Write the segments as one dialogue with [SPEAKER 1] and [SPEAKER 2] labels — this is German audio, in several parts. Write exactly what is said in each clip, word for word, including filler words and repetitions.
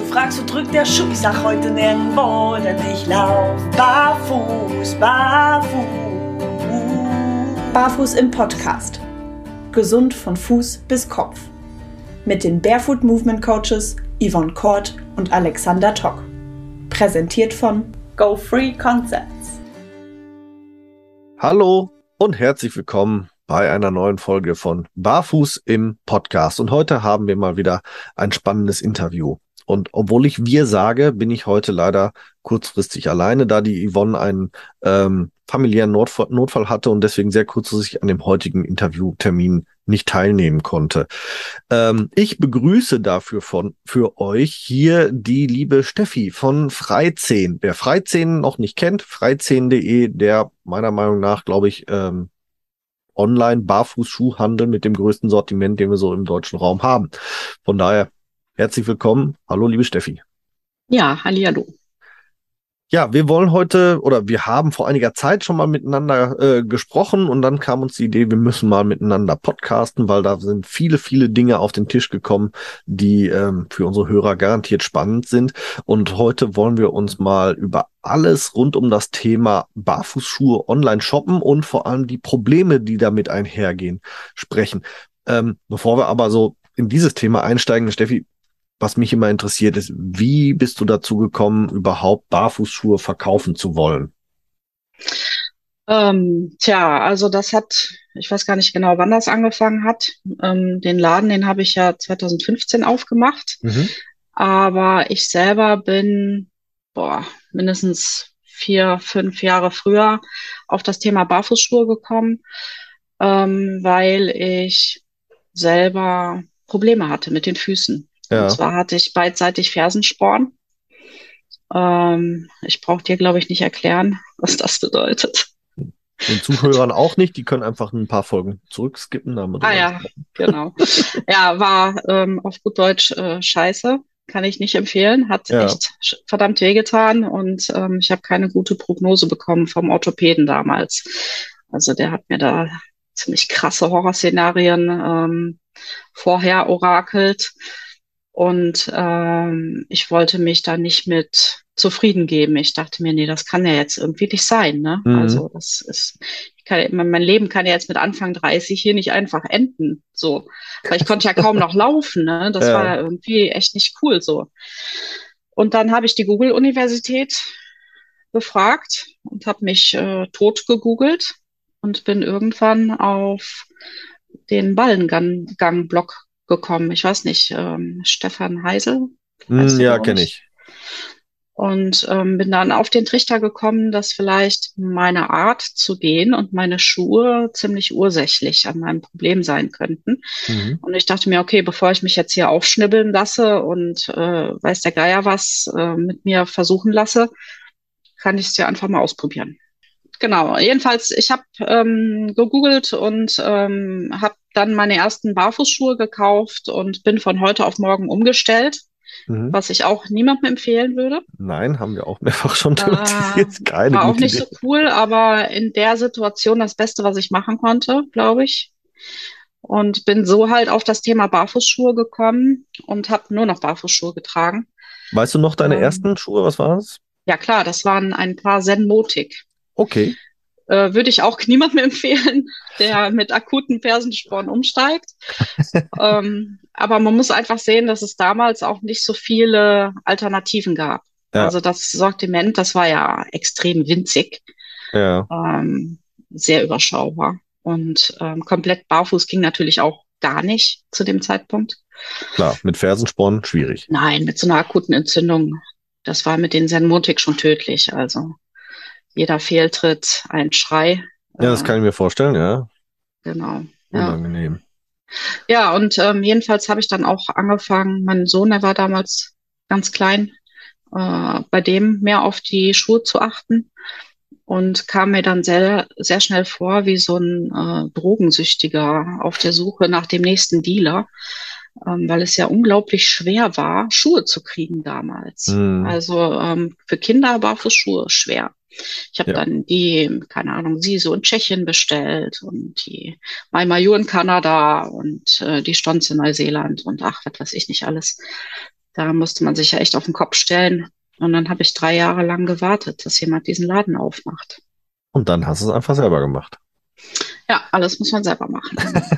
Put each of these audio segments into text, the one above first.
[SPEAKER 1] fragst, wo drückt der Schuh? Ich sag heute nirgendwo, denn ich lauf barfuß, barfuß.
[SPEAKER 2] Barfuß im Podcast. Gesund von Fuß bis Kopf. Mit den Barefoot Movement Coaches Yvonne Kort und Alexander Tock. Präsentiert von Go Free Concepts.
[SPEAKER 3] Hallo und herzlich willkommen bei einer neuen Folge von Barfuß im Podcast. Und heute haben wir mal wieder ein spannendes Interview. Und obwohl ich wir sage, bin ich heute leider kurzfristig alleine, da die Yvonne einen ähm, familiären Notfall, Notfall hatte und deswegen sehr kurzfristig an dem heutigen Interviewtermin nicht teilnehmen konnte. Ähm, ich begrüße dafür von für euch hier die liebe Steffi von Freizehn. Wer Freizehn noch nicht kennt, freizehn punkt de, der meiner Meinung nach, glaube ich, ähm, Online-Barfußschuhhandel mit dem größten Sortiment, den wir so im deutschen Raum haben. Von daher herzlich willkommen. Hallo, liebe Steffi.
[SPEAKER 4] Ja, hallihallo.
[SPEAKER 3] Ja, wir wollen heute, oder wir haben vor einiger Zeit schon mal miteinander äh, gesprochen und dann kam uns die Idee, wir müssen mal miteinander podcasten, weil da sind viele, viele Dinge auf den Tisch gekommen, die ähm, für unsere Hörer garantiert spannend sind. Und heute wollen wir uns mal über alles rund um das Thema Barfußschuhe online shoppen und vor allem die Probleme, die damit einhergehen, sprechen. Ähm, bevor wir aber so in dieses Thema einsteigen, Steffi, was mich immer interessiert ist, wie bist du dazu gekommen, überhaupt Barfußschuhe verkaufen zu wollen?
[SPEAKER 4] Ähm, tja, also das hat, ich weiß gar nicht genau, wann das angefangen hat. Ähm, den Laden, den habe ich ja zwanzig fünfzehn aufgemacht.
[SPEAKER 3] Mhm.
[SPEAKER 4] Aber ich selber bin, boah, mindestens vier, fünf Jahre früher auf das Thema Barfußschuhe gekommen, ähm, weil ich selber Probleme hatte mit den Füßen.
[SPEAKER 3] Ja.
[SPEAKER 4] Und zwar hatte ich beidseitig Fersensporn. Ähm, ich brauche dir, glaube ich, nicht erklären, was das bedeutet.
[SPEAKER 3] Den Zuhörern auch nicht, die können einfach ein paar Folgen zurückskippen. Da haben wir
[SPEAKER 4] Ah ja,
[SPEAKER 3] gesprochen.
[SPEAKER 4] genau. Ja, war ähm, auf gut Deutsch äh, scheiße. Kann ich nicht empfehlen. Hat
[SPEAKER 3] Ja.
[SPEAKER 4] echt verdammt wehgetan und ähm, ich habe keine gute Prognose bekommen vom Orthopäden damals. Also der hat mir da ziemlich krasse Horrorszenarien ähm, vorher orakelt. Und ähm, ich wollte mich da nicht mit zufrieden geben. Ich dachte mir, nee, das kann ja jetzt irgendwie nicht sein, ne?
[SPEAKER 3] Mhm.
[SPEAKER 4] Also das ist, ich kann, mein Leben kann ja jetzt mit Anfang dreißig hier nicht einfach enden, so. Weil ich konnte ja kaum noch laufen, ne? Das
[SPEAKER 3] Ja.
[SPEAKER 4] war ja irgendwie echt nicht cool, so. Und dann habe ich die Google-Universität befragt und habe mich äh, tot gegoogelt und bin irgendwann auf den Ballengang-Blog gekommen. Ich weiß nicht, ähm, Stefan Heisel? Weißt
[SPEAKER 3] Mm,
[SPEAKER 4] du,
[SPEAKER 3] ja,
[SPEAKER 4] glaub
[SPEAKER 3] kenne
[SPEAKER 4] ich.
[SPEAKER 3] ich.
[SPEAKER 4] Und ähm, bin dann auf den Trichter gekommen, dass vielleicht meine Art zu gehen und meine Schuhe ziemlich ursächlich an meinem Problem sein könnten.
[SPEAKER 3] Mhm.
[SPEAKER 4] Und ich dachte mir, okay, bevor ich mich jetzt hier aufschnibbeln lasse und äh, weiß der Geier was äh, mit mir versuchen lasse, kann ich es ja einfach mal ausprobieren. Genau, jedenfalls, ich habe ähm, gegoogelt und ähm, habe dann meine ersten Barfußschuhe gekauft und bin von heute auf morgen umgestellt,
[SPEAKER 3] Mhm.
[SPEAKER 4] was ich auch niemandem empfehlen würde.
[SPEAKER 3] Nein, haben wir auch mehrfach schon
[SPEAKER 4] Äh,
[SPEAKER 3] thematisiert. Keine
[SPEAKER 4] war auch
[SPEAKER 3] gute
[SPEAKER 4] nicht
[SPEAKER 3] Idee.
[SPEAKER 4] so cool, aber in der Situation das Beste, was ich machen konnte, glaube ich. Und bin so halt auf das Thema Barfußschuhe gekommen und habe nur noch Barfußschuhe getragen.
[SPEAKER 3] Weißt du noch deine
[SPEAKER 4] Ähm,
[SPEAKER 3] ersten Schuhe? Was war das?
[SPEAKER 4] ja klar, das waren ein paar Zenmotic.
[SPEAKER 3] Okay.
[SPEAKER 4] Äh, würde ich auch niemandem empfehlen, der mit akuten Fersensporn umsteigt. ähm, aber man muss einfach sehen, dass es damals auch nicht so viele Alternativen gab.
[SPEAKER 3] Ja.
[SPEAKER 4] Also das Sortiment, das war ja extrem winzig,
[SPEAKER 3] Ja.
[SPEAKER 4] ähm, sehr überschaubar. Und ähm, komplett barfuß ging natürlich auch gar nicht zu dem Zeitpunkt.
[SPEAKER 3] Klar, mit Fersensporn schwierig.
[SPEAKER 4] Nein, mit so einer akuten Entzündung, das war mit den Zenmotic schon tödlich. Also jeder Fehltritt, ein Schrei.
[SPEAKER 3] Ja, das
[SPEAKER 4] Äh,
[SPEAKER 3] kann ich mir vorstellen, ja.
[SPEAKER 4] genau. Ja.
[SPEAKER 3] Unangenehm.
[SPEAKER 4] Ja, und ähm, jedenfalls habe ich dann auch angefangen, mein Sohn, der war damals ganz klein, äh, bei dem mehr auf die Schuhe zu achten und kam mir dann sehr, sehr schnell vor wie so ein äh, Drogensüchtiger auf der Suche nach dem nächsten Dealer, ähm, weil es ja unglaublich schwer war, Schuhe zu kriegen damals.
[SPEAKER 3] Mhm.
[SPEAKER 4] Also ähm, für Kinder Barfußschuhe schwer. Ich habe
[SPEAKER 3] Ja.
[SPEAKER 4] dann die, keine Ahnung, Siso in Tschechien bestellt und die Mai Mayu in Kanada und äh, die Stonz in Neuseeland und ach, was weiß ich nicht alles. Da musste man sich ja echt auf den Kopf stellen. Und dann habe ich drei Jahre lang gewartet, dass jemand diesen Laden aufmacht.
[SPEAKER 3] Und dann hast du es einfach selber gemacht.
[SPEAKER 4] Ja, alles muss man selber machen.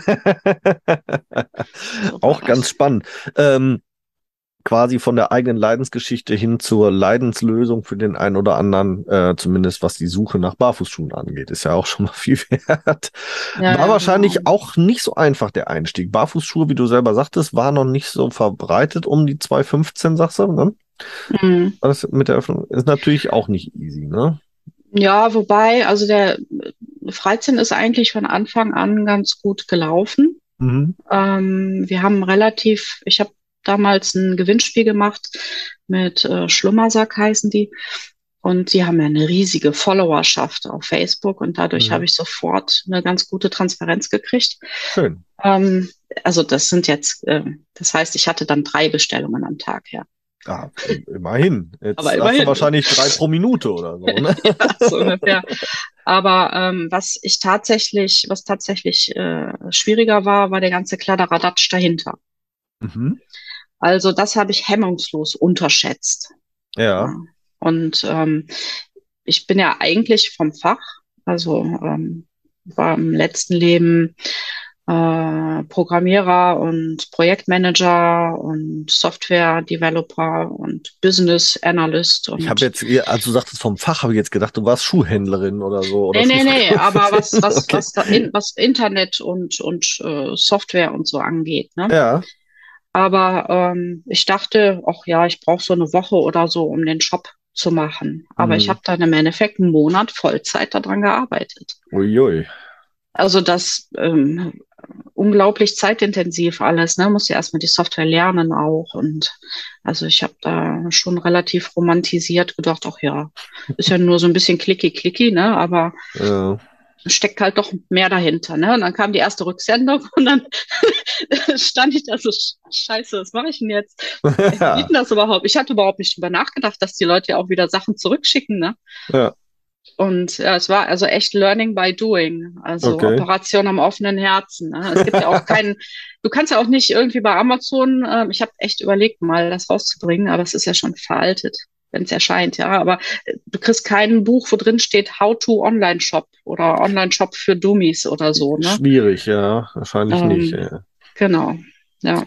[SPEAKER 4] So
[SPEAKER 3] Auch
[SPEAKER 4] war
[SPEAKER 3] ganz
[SPEAKER 4] das.
[SPEAKER 3] spannend. Ähm, quasi von der eigenen Leidensgeschichte hin zur Leidenslösung für den einen oder anderen, äh, zumindest was die Suche nach Barfußschuhen angeht, ist ja auch schon mal viel wert.
[SPEAKER 4] Ja,
[SPEAKER 3] War
[SPEAKER 4] ja,
[SPEAKER 3] wahrscheinlich
[SPEAKER 4] genau.
[SPEAKER 3] auch nicht so einfach der Einstieg. Barfußschuhe, wie du selber sagtest, war noch nicht so verbreitet um die zwei fünfzehn, sagst du, ne?
[SPEAKER 4] Mhm.
[SPEAKER 3] War das mit der Öffnung ist natürlich auch nicht easy, ne?
[SPEAKER 4] Ja, wobei, also der dreizehn ist eigentlich von Anfang an ganz gut gelaufen.
[SPEAKER 3] Mhm.
[SPEAKER 4] Ähm, wir haben relativ, ich habe damals ein Gewinnspiel gemacht mit äh, Schlummersack heißen die. Und die haben ja eine riesige Followerschaft auf Facebook und dadurch habe
[SPEAKER 3] Mhm.
[SPEAKER 4] ich sofort eine ganz gute Transparenz gekriegt.
[SPEAKER 3] Schön.
[SPEAKER 4] Ähm, also das sind jetzt, äh, das heißt, ich hatte dann drei Bestellungen am Tag, ja.
[SPEAKER 3] Ah, immerhin. Jetzt
[SPEAKER 4] Aber
[SPEAKER 3] hast du
[SPEAKER 4] immerhin.
[SPEAKER 3] wahrscheinlich drei pro Minute oder so, ne?
[SPEAKER 4] Ja, so ungefähr. Aber ähm, was ich tatsächlich, was tatsächlich äh, schwieriger war, war der ganze Kladderadatsch dahinter.
[SPEAKER 3] Mhm.
[SPEAKER 4] Also das habe ich hemmungslos unterschätzt.
[SPEAKER 3] Ja.
[SPEAKER 4] Ja. Und ähm, ich bin ja eigentlich vom Fach, also ähm, war im letzten Leben äh, Programmierer und Projektmanager und Software-Developer und Business Analyst
[SPEAKER 3] Ich habe
[SPEAKER 4] und
[SPEAKER 3] jetzt, eher- als du sagtest vom Fach, habe ich jetzt gedacht, du warst Schuhhändlerin oder so oder
[SPEAKER 4] nee, nee, nee, aber
[SPEAKER 3] Schuhverkäuferin.
[SPEAKER 4] was, was,
[SPEAKER 3] Okay.
[SPEAKER 4] was da in, was Internet und, und äh, Software und so angeht, ne?
[SPEAKER 3] Ja.
[SPEAKER 4] Aber ähm, ich dachte, ach ja, ich brauche so eine Woche oder so, um den Job zu machen. Aber ich
[SPEAKER 3] Mhm.
[SPEAKER 4] habe dann im Endeffekt einen Monat Vollzeit daran gearbeitet.
[SPEAKER 3] Uiui.
[SPEAKER 4] Also das ähm, unglaublich zeitintensiv alles, ne? Muss ja erstmal die Software lernen auch. Und also ich habe da schon relativ romantisiert gedacht, ach ja, ist ja nur so ein bisschen klicky-klicky, ne? Aber
[SPEAKER 3] Ja.
[SPEAKER 4] steckt halt doch mehr dahinter, ne? Und dann kam die erste Rücksendung und dann stand ich da so, scheiße, was mache ich denn jetzt? Wie geht denn das überhaupt? Ich hatte überhaupt nicht drüber nachgedacht, dass die Leute ja auch wieder Sachen zurückschicken, ne?
[SPEAKER 3] Ja.
[SPEAKER 4] Und ja, es war also echt Learning by Doing, also
[SPEAKER 3] Okay.
[SPEAKER 4] Operation am offenen Herzen. Ne? Es gibt ja auch keinen, du kannst ja auch nicht irgendwie bei Amazon, ähm, ich habe echt überlegt, mal das rauszubringen, aber es ist ja schon veraltet, wenn es erscheint, ja. Aber äh, du kriegst kein Buch, wo drin steht How to Online Shop oder Online Shop für Dummies oder so, ne?
[SPEAKER 3] Schwierig, ja. Wahrscheinlich nicht.
[SPEAKER 4] Ähm,
[SPEAKER 3] Ja.
[SPEAKER 4] genau, ja.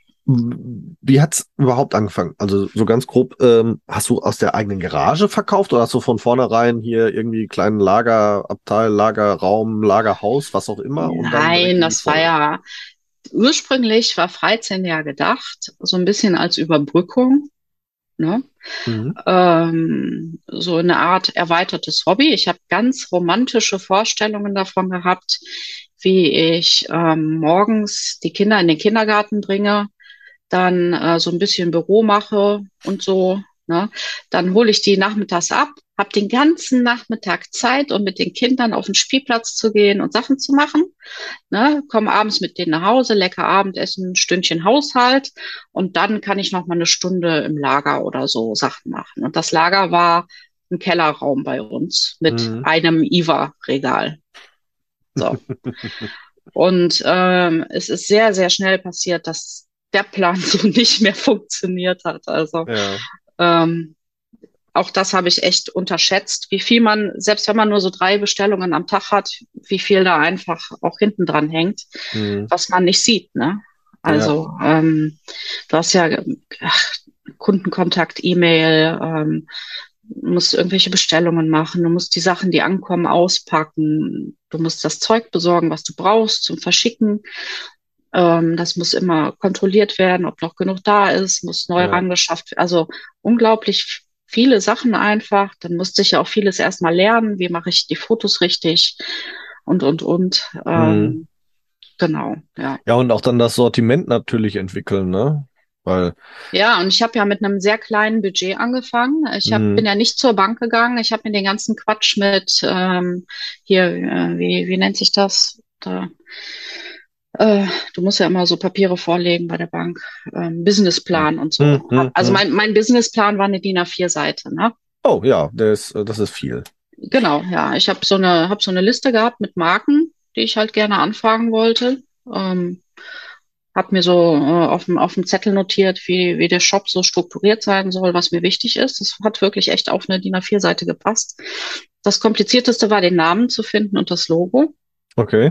[SPEAKER 3] Wie hat's überhaupt angefangen? Also so ganz grob, ähm, hast du aus der eigenen Garage verkauft oder hast du von vornherein hier irgendwie kleinen Lagerabteil, Lagerraum, Lagerhaus, was auch immer und dann direkt
[SPEAKER 4] Nein,
[SPEAKER 3] in die
[SPEAKER 4] das war
[SPEAKER 3] Vollen?
[SPEAKER 4] ja, ursprünglich war dreizehn ja gedacht, so ein bisschen als Überbrückung, ne?
[SPEAKER 3] Mhm.
[SPEAKER 4] Ähm, so eine Art erweitertes Hobby. Ich habe ganz romantische Vorstellungen davon gehabt, wie ich ähm, morgens die Kinder in den Kindergarten bringe, dann äh, so ein bisschen Büro mache und so. Ne? Dann hole ich die nachmittags ab, habe den ganzen Nachmittag Zeit, um mit den Kindern auf den Spielplatz zu gehen und Sachen zu machen. Ne? Komme abends mit denen nach Hause, lecker Abendessen, ein Stündchen Haushalt und dann kann ich noch mal eine Stunde im Lager oder so Sachen machen. Und das Lager war ein Kellerraum bei uns mit
[SPEAKER 3] Mhm.
[SPEAKER 4] einem I V A-Regal. So. Und ähm, es ist sehr, sehr schnell passiert, dass der Plan so nicht mehr funktioniert hat. Also
[SPEAKER 3] Ja.
[SPEAKER 4] ähm, auch das habe ich echt unterschätzt, wie viel man, selbst wenn man nur so drei Bestellungen am Tag hat, wie viel da einfach auch hinten dran hängt,
[SPEAKER 3] Mhm.
[SPEAKER 4] was man nicht sieht, ne?
[SPEAKER 3] Ja.
[SPEAKER 4] Also ähm, du hast ja ach, Kundenkontakt, E-Mail, ähm, du musst irgendwelche Bestellungen machen, du musst die Sachen, die ankommen, auspacken, du musst das Zeug besorgen, was du brauchst zum Verschicken. Ähm, das muss immer kontrolliert werden, ob noch genug da ist, muss neu
[SPEAKER 3] Ja.
[SPEAKER 4] rangeschafft werden. Also unglaublich viele Sachen einfach. Dann musste ich ja auch vieles erstmal lernen. Wie mache ich die Fotos richtig? Und, und, und.
[SPEAKER 3] Mhm.
[SPEAKER 4] Ähm, genau, ja.
[SPEAKER 3] Ja, und auch dann das Sortiment natürlich entwickeln, ne? Weil,
[SPEAKER 4] Ja, und ich habe ja mit einem sehr kleinen Budget angefangen. Ich hab, bin
[SPEAKER 3] mhm.
[SPEAKER 4] ja nicht zur Bank gegangen. Ich habe mir den ganzen Quatsch mit ähm, hier, äh, wie, wie nennt sich das? Da, äh, du musst ja immer so Papiere vorlegen bei der Bank, ähm, Businessplan und so.
[SPEAKER 3] Mhm.
[SPEAKER 4] Hab, also
[SPEAKER 3] Mhm.
[SPEAKER 4] mein, mein Businessplan war eine DIN A vier Seite, ne?
[SPEAKER 3] Oh ja, das, ist, äh, das ist viel.
[SPEAKER 4] Genau, ja. Ich habe so eine, hab so eine Liste gehabt mit Marken, die ich halt gerne anfragen wollte. Ähm, habe mir so äh, auf dem auf dem Zettel notiert, wie wie der Shop so strukturiert sein soll, was mir wichtig ist. Das hat wirklich echt auf eine DIN A vier Seite gepasst. Das Komplizierteste war, den Namen zu finden und das Logo.
[SPEAKER 3] Okay.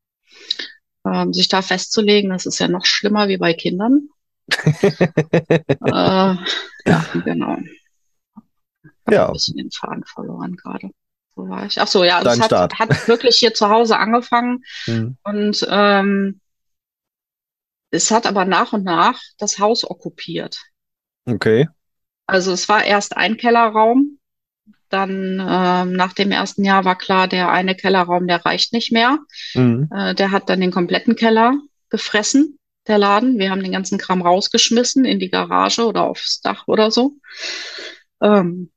[SPEAKER 4] Ähm, sich da festzulegen, das ist ja noch schlimmer wie bei Kindern. äh, ja, genau. Ich habe
[SPEAKER 3] Ja.
[SPEAKER 4] ein bisschen den Faden verloren gerade. Wo war ich? Ach so, ja,
[SPEAKER 3] Dein
[SPEAKER 4] es
[SPEAKER 3] Start.
[SPEAKER 4] hat, hat wirklich hier zu Hause angefangen
[SPEAKER 3] Hm.
[SPEAKER 4] und ähm, es hat aber nach und nach das Haus okkupiert.
[SPEAKER 3] Okay.
[SPEAKER 4] Also es war erst ein Kellerraum, dann ähm, nach dem ersten Jahr war klar, der eine Kellerraum, der reicht nicht mehr.
[SPEAKER 3] Mhm.
[SPEAKER 4] Äh, der hat dann den kompletten Keller gefressen, der Laden. Wir haben den ganzen Kram rausgeschmissen in die Garage oder aufs Dach oder so. Ähm,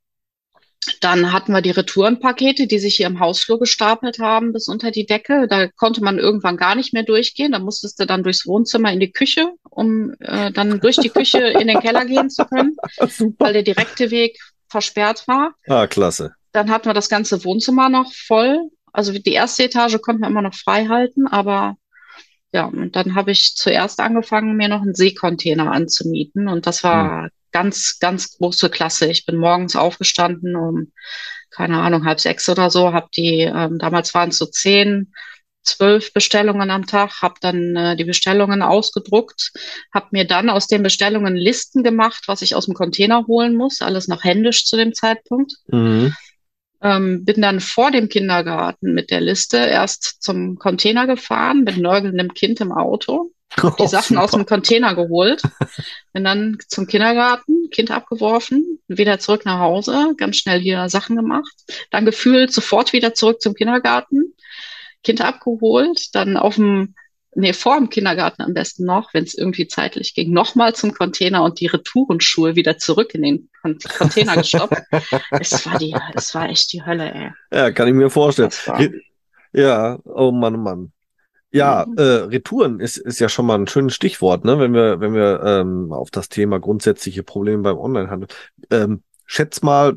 [SPEAKER 4] Dann hatten wir die Retourenpakete, die sich hier im Hausflur gestapelt haben bis unter die Decke. Da konnte man irgendwann gar nicht mehr durchgehen. Da musstest du dann durchs Wohnzimmer in die Küche, um äh, dann durch die Küche in den Keller gehen zu können,
[SPEAKER 3] Super.
[SPEAKER 4] weil der direkte Weg versperrt war.
[SPEAKER 3] Ah, klasse.
[SPEAKER 4] Dann hatten wir das ganze Wohnzimmer noch voll. Also die erste Etage konnten wir immer noch frei halten, aber ja, und dann habe ich zuerst angefangen, mir noch einen Seekontainer anzumieten. Und das war ganz, ganz große Klasse. Ich bin morgens aufgestanden um, keine Ahnung, halb sechs oder so, habe die, ähm, damals waren es so zehn, zwölf Bestellungen am Tag, habe dann äh, die Bestellungen ausgedruckt, habe mir dann aus den Bestellungen Listen gemacht, was ich aus dem Container holen muss, alles noch händisch zu dem Zeitpunkt.
[SPEAKER 3] Mhm.
[SPEAKER 4] Ähm, bin dann vor dem Kindergarten mit der Liste erst zum Container gefahren, mit nörgelndem Kind im Auto, hab die
[SPEAKER 3] Oh,
[SPEAKER 4] Sachen aus dem
[SPEAKER 3] super.
[SPEAKER 4] Container geholt, bin dann zum Kindergarten, Kind abgeworfen, wieder zurück nach Hause, ganz schnell wieder Sachen gemacht, dann gefühlt sofort wieder zurück zum Kindergarten, Kind abgeholt, dann auf dem, nee, vor dem Kindergarten am besten noch, wenn es irgendwie zeitlich ging, nochmal zum Container und die Retourenschuhe wieder zurück in den Con Container gestoppt. Es war die, es war echt die Hölle, ey.
[SPEAKER 3] Ja, kann ich mir vorstellen.
[SPEAKER 4] Das war,
[SPEAKER 3] Re ja, oh Mann, oh Mann. Ja,
[SPEAKER 4] mhm.
[SPEAKER 3] äh, Retouren ist, ist ja schon mal ein schönes Stichwort, ne? Wenn wir, wenn wir ähm, auf das Thema grundsätzliche Probleme beim Onlinehandel. Ähm, schätz mal,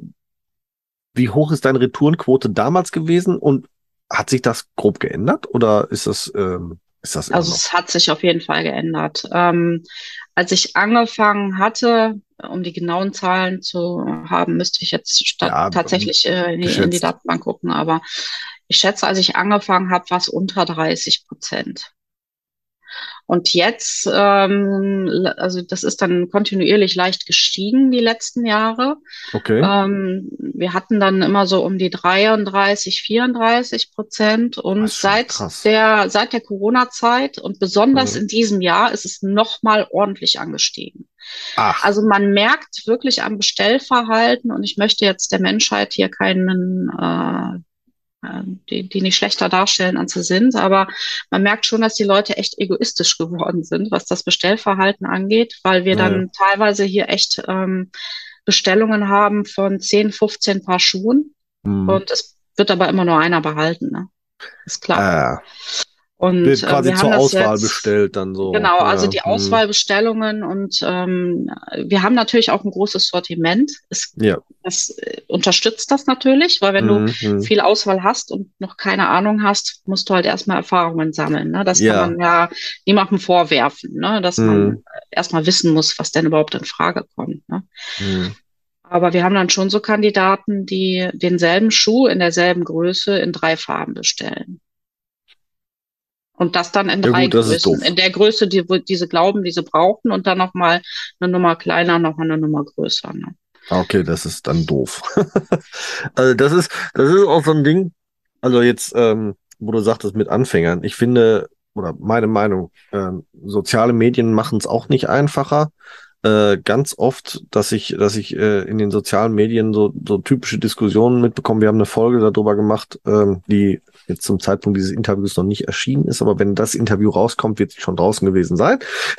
[SPEAKER 3] wie hoch ist deine Retourenquote damals gewesen und hat sich das grob geändert oder ist das, ähm, ist das immer
[SPEAKER 4] Also
[SPEAKER 3] noch?
[SPEAKER 4] es hat sich auf jeden Fall geändert. Ähm, als ich angefangen hatte, um die genauen Zahlen zu haben, müsste ich jetzt statt
[SPEAKER 3] Ja,
[SPEAKER 4] tatsächlich äh, in die, in die
[SPEAKER 3] geschätzt.
[SPEAKER 4] Datenbank gucken. Aber ich schätze, als ich angefangen habe, war es unter dreißig Prozent. Und jetzt, ähm, also das ist dann kontinuierlich leicht gestiegen die letzten Jahre.
[SPEAKER 3] Okay.
[SPEAKER 4] Ähm, wir hatten dann immer so um die dreiunddreißig, vierunddreißig Prozent.
[SPEAKER 3] Das
[SPEAKER 4] Und
[SPEAKER 3] ist schon
[SPEAKER 4] seit
[SPEAKER 3] krass.
[SPEAKER 4] der, seit der Corona-Zeit und besonders
[SPEAKER 3] Mhm.
[SPEAKER 4] in diesem Jahr ist es nochmal ordentlich angestiegen.
[SPEAKER 3] Ach,
[SPEAKER 4] Also man merkt wirklich am Bestellverhalten, und ich möchte jetzt der Menschheit hier keinen, äh, äh, die, die nicht schlechter darstellen, als sie sind, aber man merkt schon, dass die Leute echt egoistisch geworden sind, was das Bestellverhalten angeht, weil wir
[SPEAKER 3] naja.
[SPEAKER 4] dann teilweise hier echt ähm, Bestellungen haben von zehn, fünfzehn Paar Schuhen
[SPEAKER 3] Mhm.
[SPEAKER 4] und es wird aber immer nur einer behalten, ne? Ist klar.
[SPEAKER 3] Äh,
[SPEAKER 4] Und
[SPEAKER 3] wird
[SPEAKER 4] äh,
[SPEAKER 3] quasi
[SPEAKER 4] wir haben
[SPEAKER 3] zur
[SPEAKER 4] das
[SPEAKER 3] Auswahl
[SPEAKER 4] jetzt,
[SPEAKER 3] bestellt dann so.
[SPEAKER 4] genau, also
[SPEAKER 3] Ja.
[SPEAKER 4] die
[SPEAKER 3] Mhm.
[SPEAKER 4] Auswahlbestellungen und ähm, wir haben natürlich auch ein großes Sortiment. Es,
[SPEAKER 3] Ja.
[SPEAKER 4] das äh, unterstützt das natürlich, weil wenn du
[SPEAKER 3] Mhm. Mhm.
[SPEAKER 4] viel Auswahl hast und noch keine Ahnung hast, musst du halt erstmal Erfahrungen sammeln. Ne? Das kann
[SPEAKER 3] Ja.
[SPEAKER 4] man ja niemandem vorwerfen, ne? Dass man
[SPEAKER 3] Mhm.
[SPEAKER 4] erstmal wissen muss, was denn überhaupt in Frage kommt. Ne?
[SPEAKER 3] Mhm.
[SPEAKER 4] Aber wir haben dann schon so Kandidaten, die denselben Schuh in derselben Größe in drei Farben bestellen. Und das dann in
[SPEAKER 3] Ja
[SPEAKER 4] drei
[SPEAKER 3] gut, das ist
[SPEAKER 4] Größen.
[SPEAKER 3] doof.
[SPEAKER 4] In der Größe, die, wo- die sie glauben, die sie brauchen, und dann nochmal eine Nummer kleiner, nochmal eine Nummer größer. Ne?
[SPEAKER 3] Ah, okay, das ist dann doof. Also das ist, das ist auch so ein Ding, also jetzt, ähm, wo du sagtest mit Anfängern, ich finde, oder meine Meinung, ähm, soziale Medien machen es auch nicht einfacher. Äh, ganz oft, dass ich, dass ich äh, in den sozialen Medien so, so typische Diskussionen mitbekomme. Wir haben eine Folge darüber gemacht, ähm, die jetzt zum Zeitpunkt dieses Interviews noch nicht erschienen ist, aber wenn das Interview rauskommt, wird sie schon draußen gewesen sein.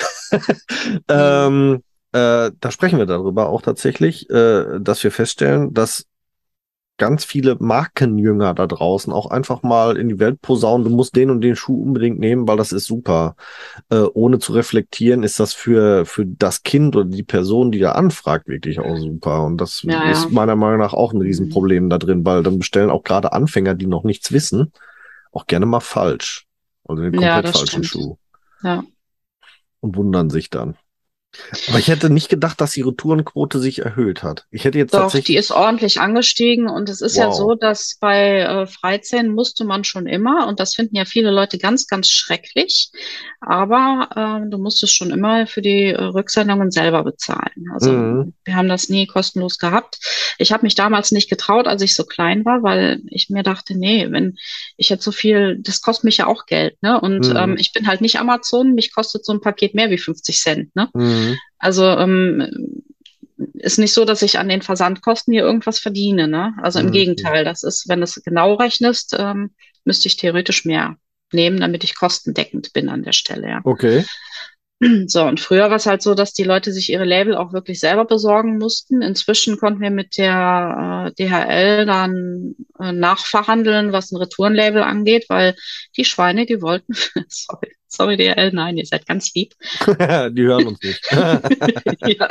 [SPEAKER 3] ähm, äh, da sprechen wir darüber auch tatsächlich, äh, dass wir feststellen, dass ganz viele Markenjünger da draußen auch einfach mal in die Welt posaunen, du musst den und den Schuh unbedingt nehmen, weil das ist super. Äh, ohne zu reflektieren, ist das für, für das Kind oder die Person, die da anfragt, wirklich auch super. Und das
[SPEAKER 4] Ja,
[SPEAKER 3] ist
[SPEAKER 4] ja.
[SPEAKER 3] meiner Meinung nach auch ein
[SPEAKER 4] Mhm.
[SPEAKER 3] Riesenproblem da drin, weil dann bestellen auch gerade Anfänger, die noch nichts wissen, auch gerne mal falsch. Also den
[SPEAKER 4] Ja,
[SPEAKER 3] komplett
[SPEAKER 4] das
[SPEAKER 3] falschen
[SPEAKER 4] stimmt.
[SPEAKER 3] Schuh.
[SPEAKER 4] Ja.
[SPEAKER 3] Und wundern sich dann. Aber ich hätte nicht gedacht, dass die Retourenquote sich erhöht hat. Ich hätte jetzt
[SPEAKER 4] Doch,
[SPEAKER 3] tatsächlich.
[SPEAKER 4] die ist ordentlich angestiegen und es ist ja
[SPEAKER 3] Wow.
[SPEAKER 4] so, dass bei äh, Freizehen musste man schon immer, und das finden ja viele Leute ganz, ganz schrecklich, aber äh, du musstest schon immer für die äh, Rücksendungen selber bezahlen. Also
[SPEAKER 3] Mhm.
[SPEAKER 4] wir haben das nie kostenlos gehabt. Ich habe mich damals nicht getraut, als ich so klein war, weil ich mir dachte, nee, wenn ich jetzt so viel, das kostet mich ja auch Geld, ne? Und ähm,
[SPEAKER 3] Mhm.
[SPEAKER 4] ich bin halt nicht Amazon, mich kostet so ein Paket mehr wie fünfzig Cent, ne?
[SPEAKER 3] Mhm.
[SPEAKER 4] Also ähm, ist nicht so, dass ich an den Versandkosten hier irgendwas verdiene, ne? Also im
[SPEAKER 3] Mhm.
[SPEAKER 4] Gegenteil, das ist, wenn du es genau rechnest, ähm, müsste ich theoretisch mehr nehmen, damit ich kostendeckend bin an der Stelle, ja.
[SPEAKER 3] Okay.
[SPEAKER 4] So, und früher war es halt so, dass die Leute sich ihre Label auch wirklich selber besorgen mussten. Inzwischen konnten wir mit der äh, D H L dann äh, nachverhandeln, was ein Retourenlabel angeht, weil die Schweine, die wollten, sorry, sorry D H L, nein, ihr seid ganz lieb.
[SPEAKER 3] Die hören uns nicht.
[SPEAKER 4] Ja.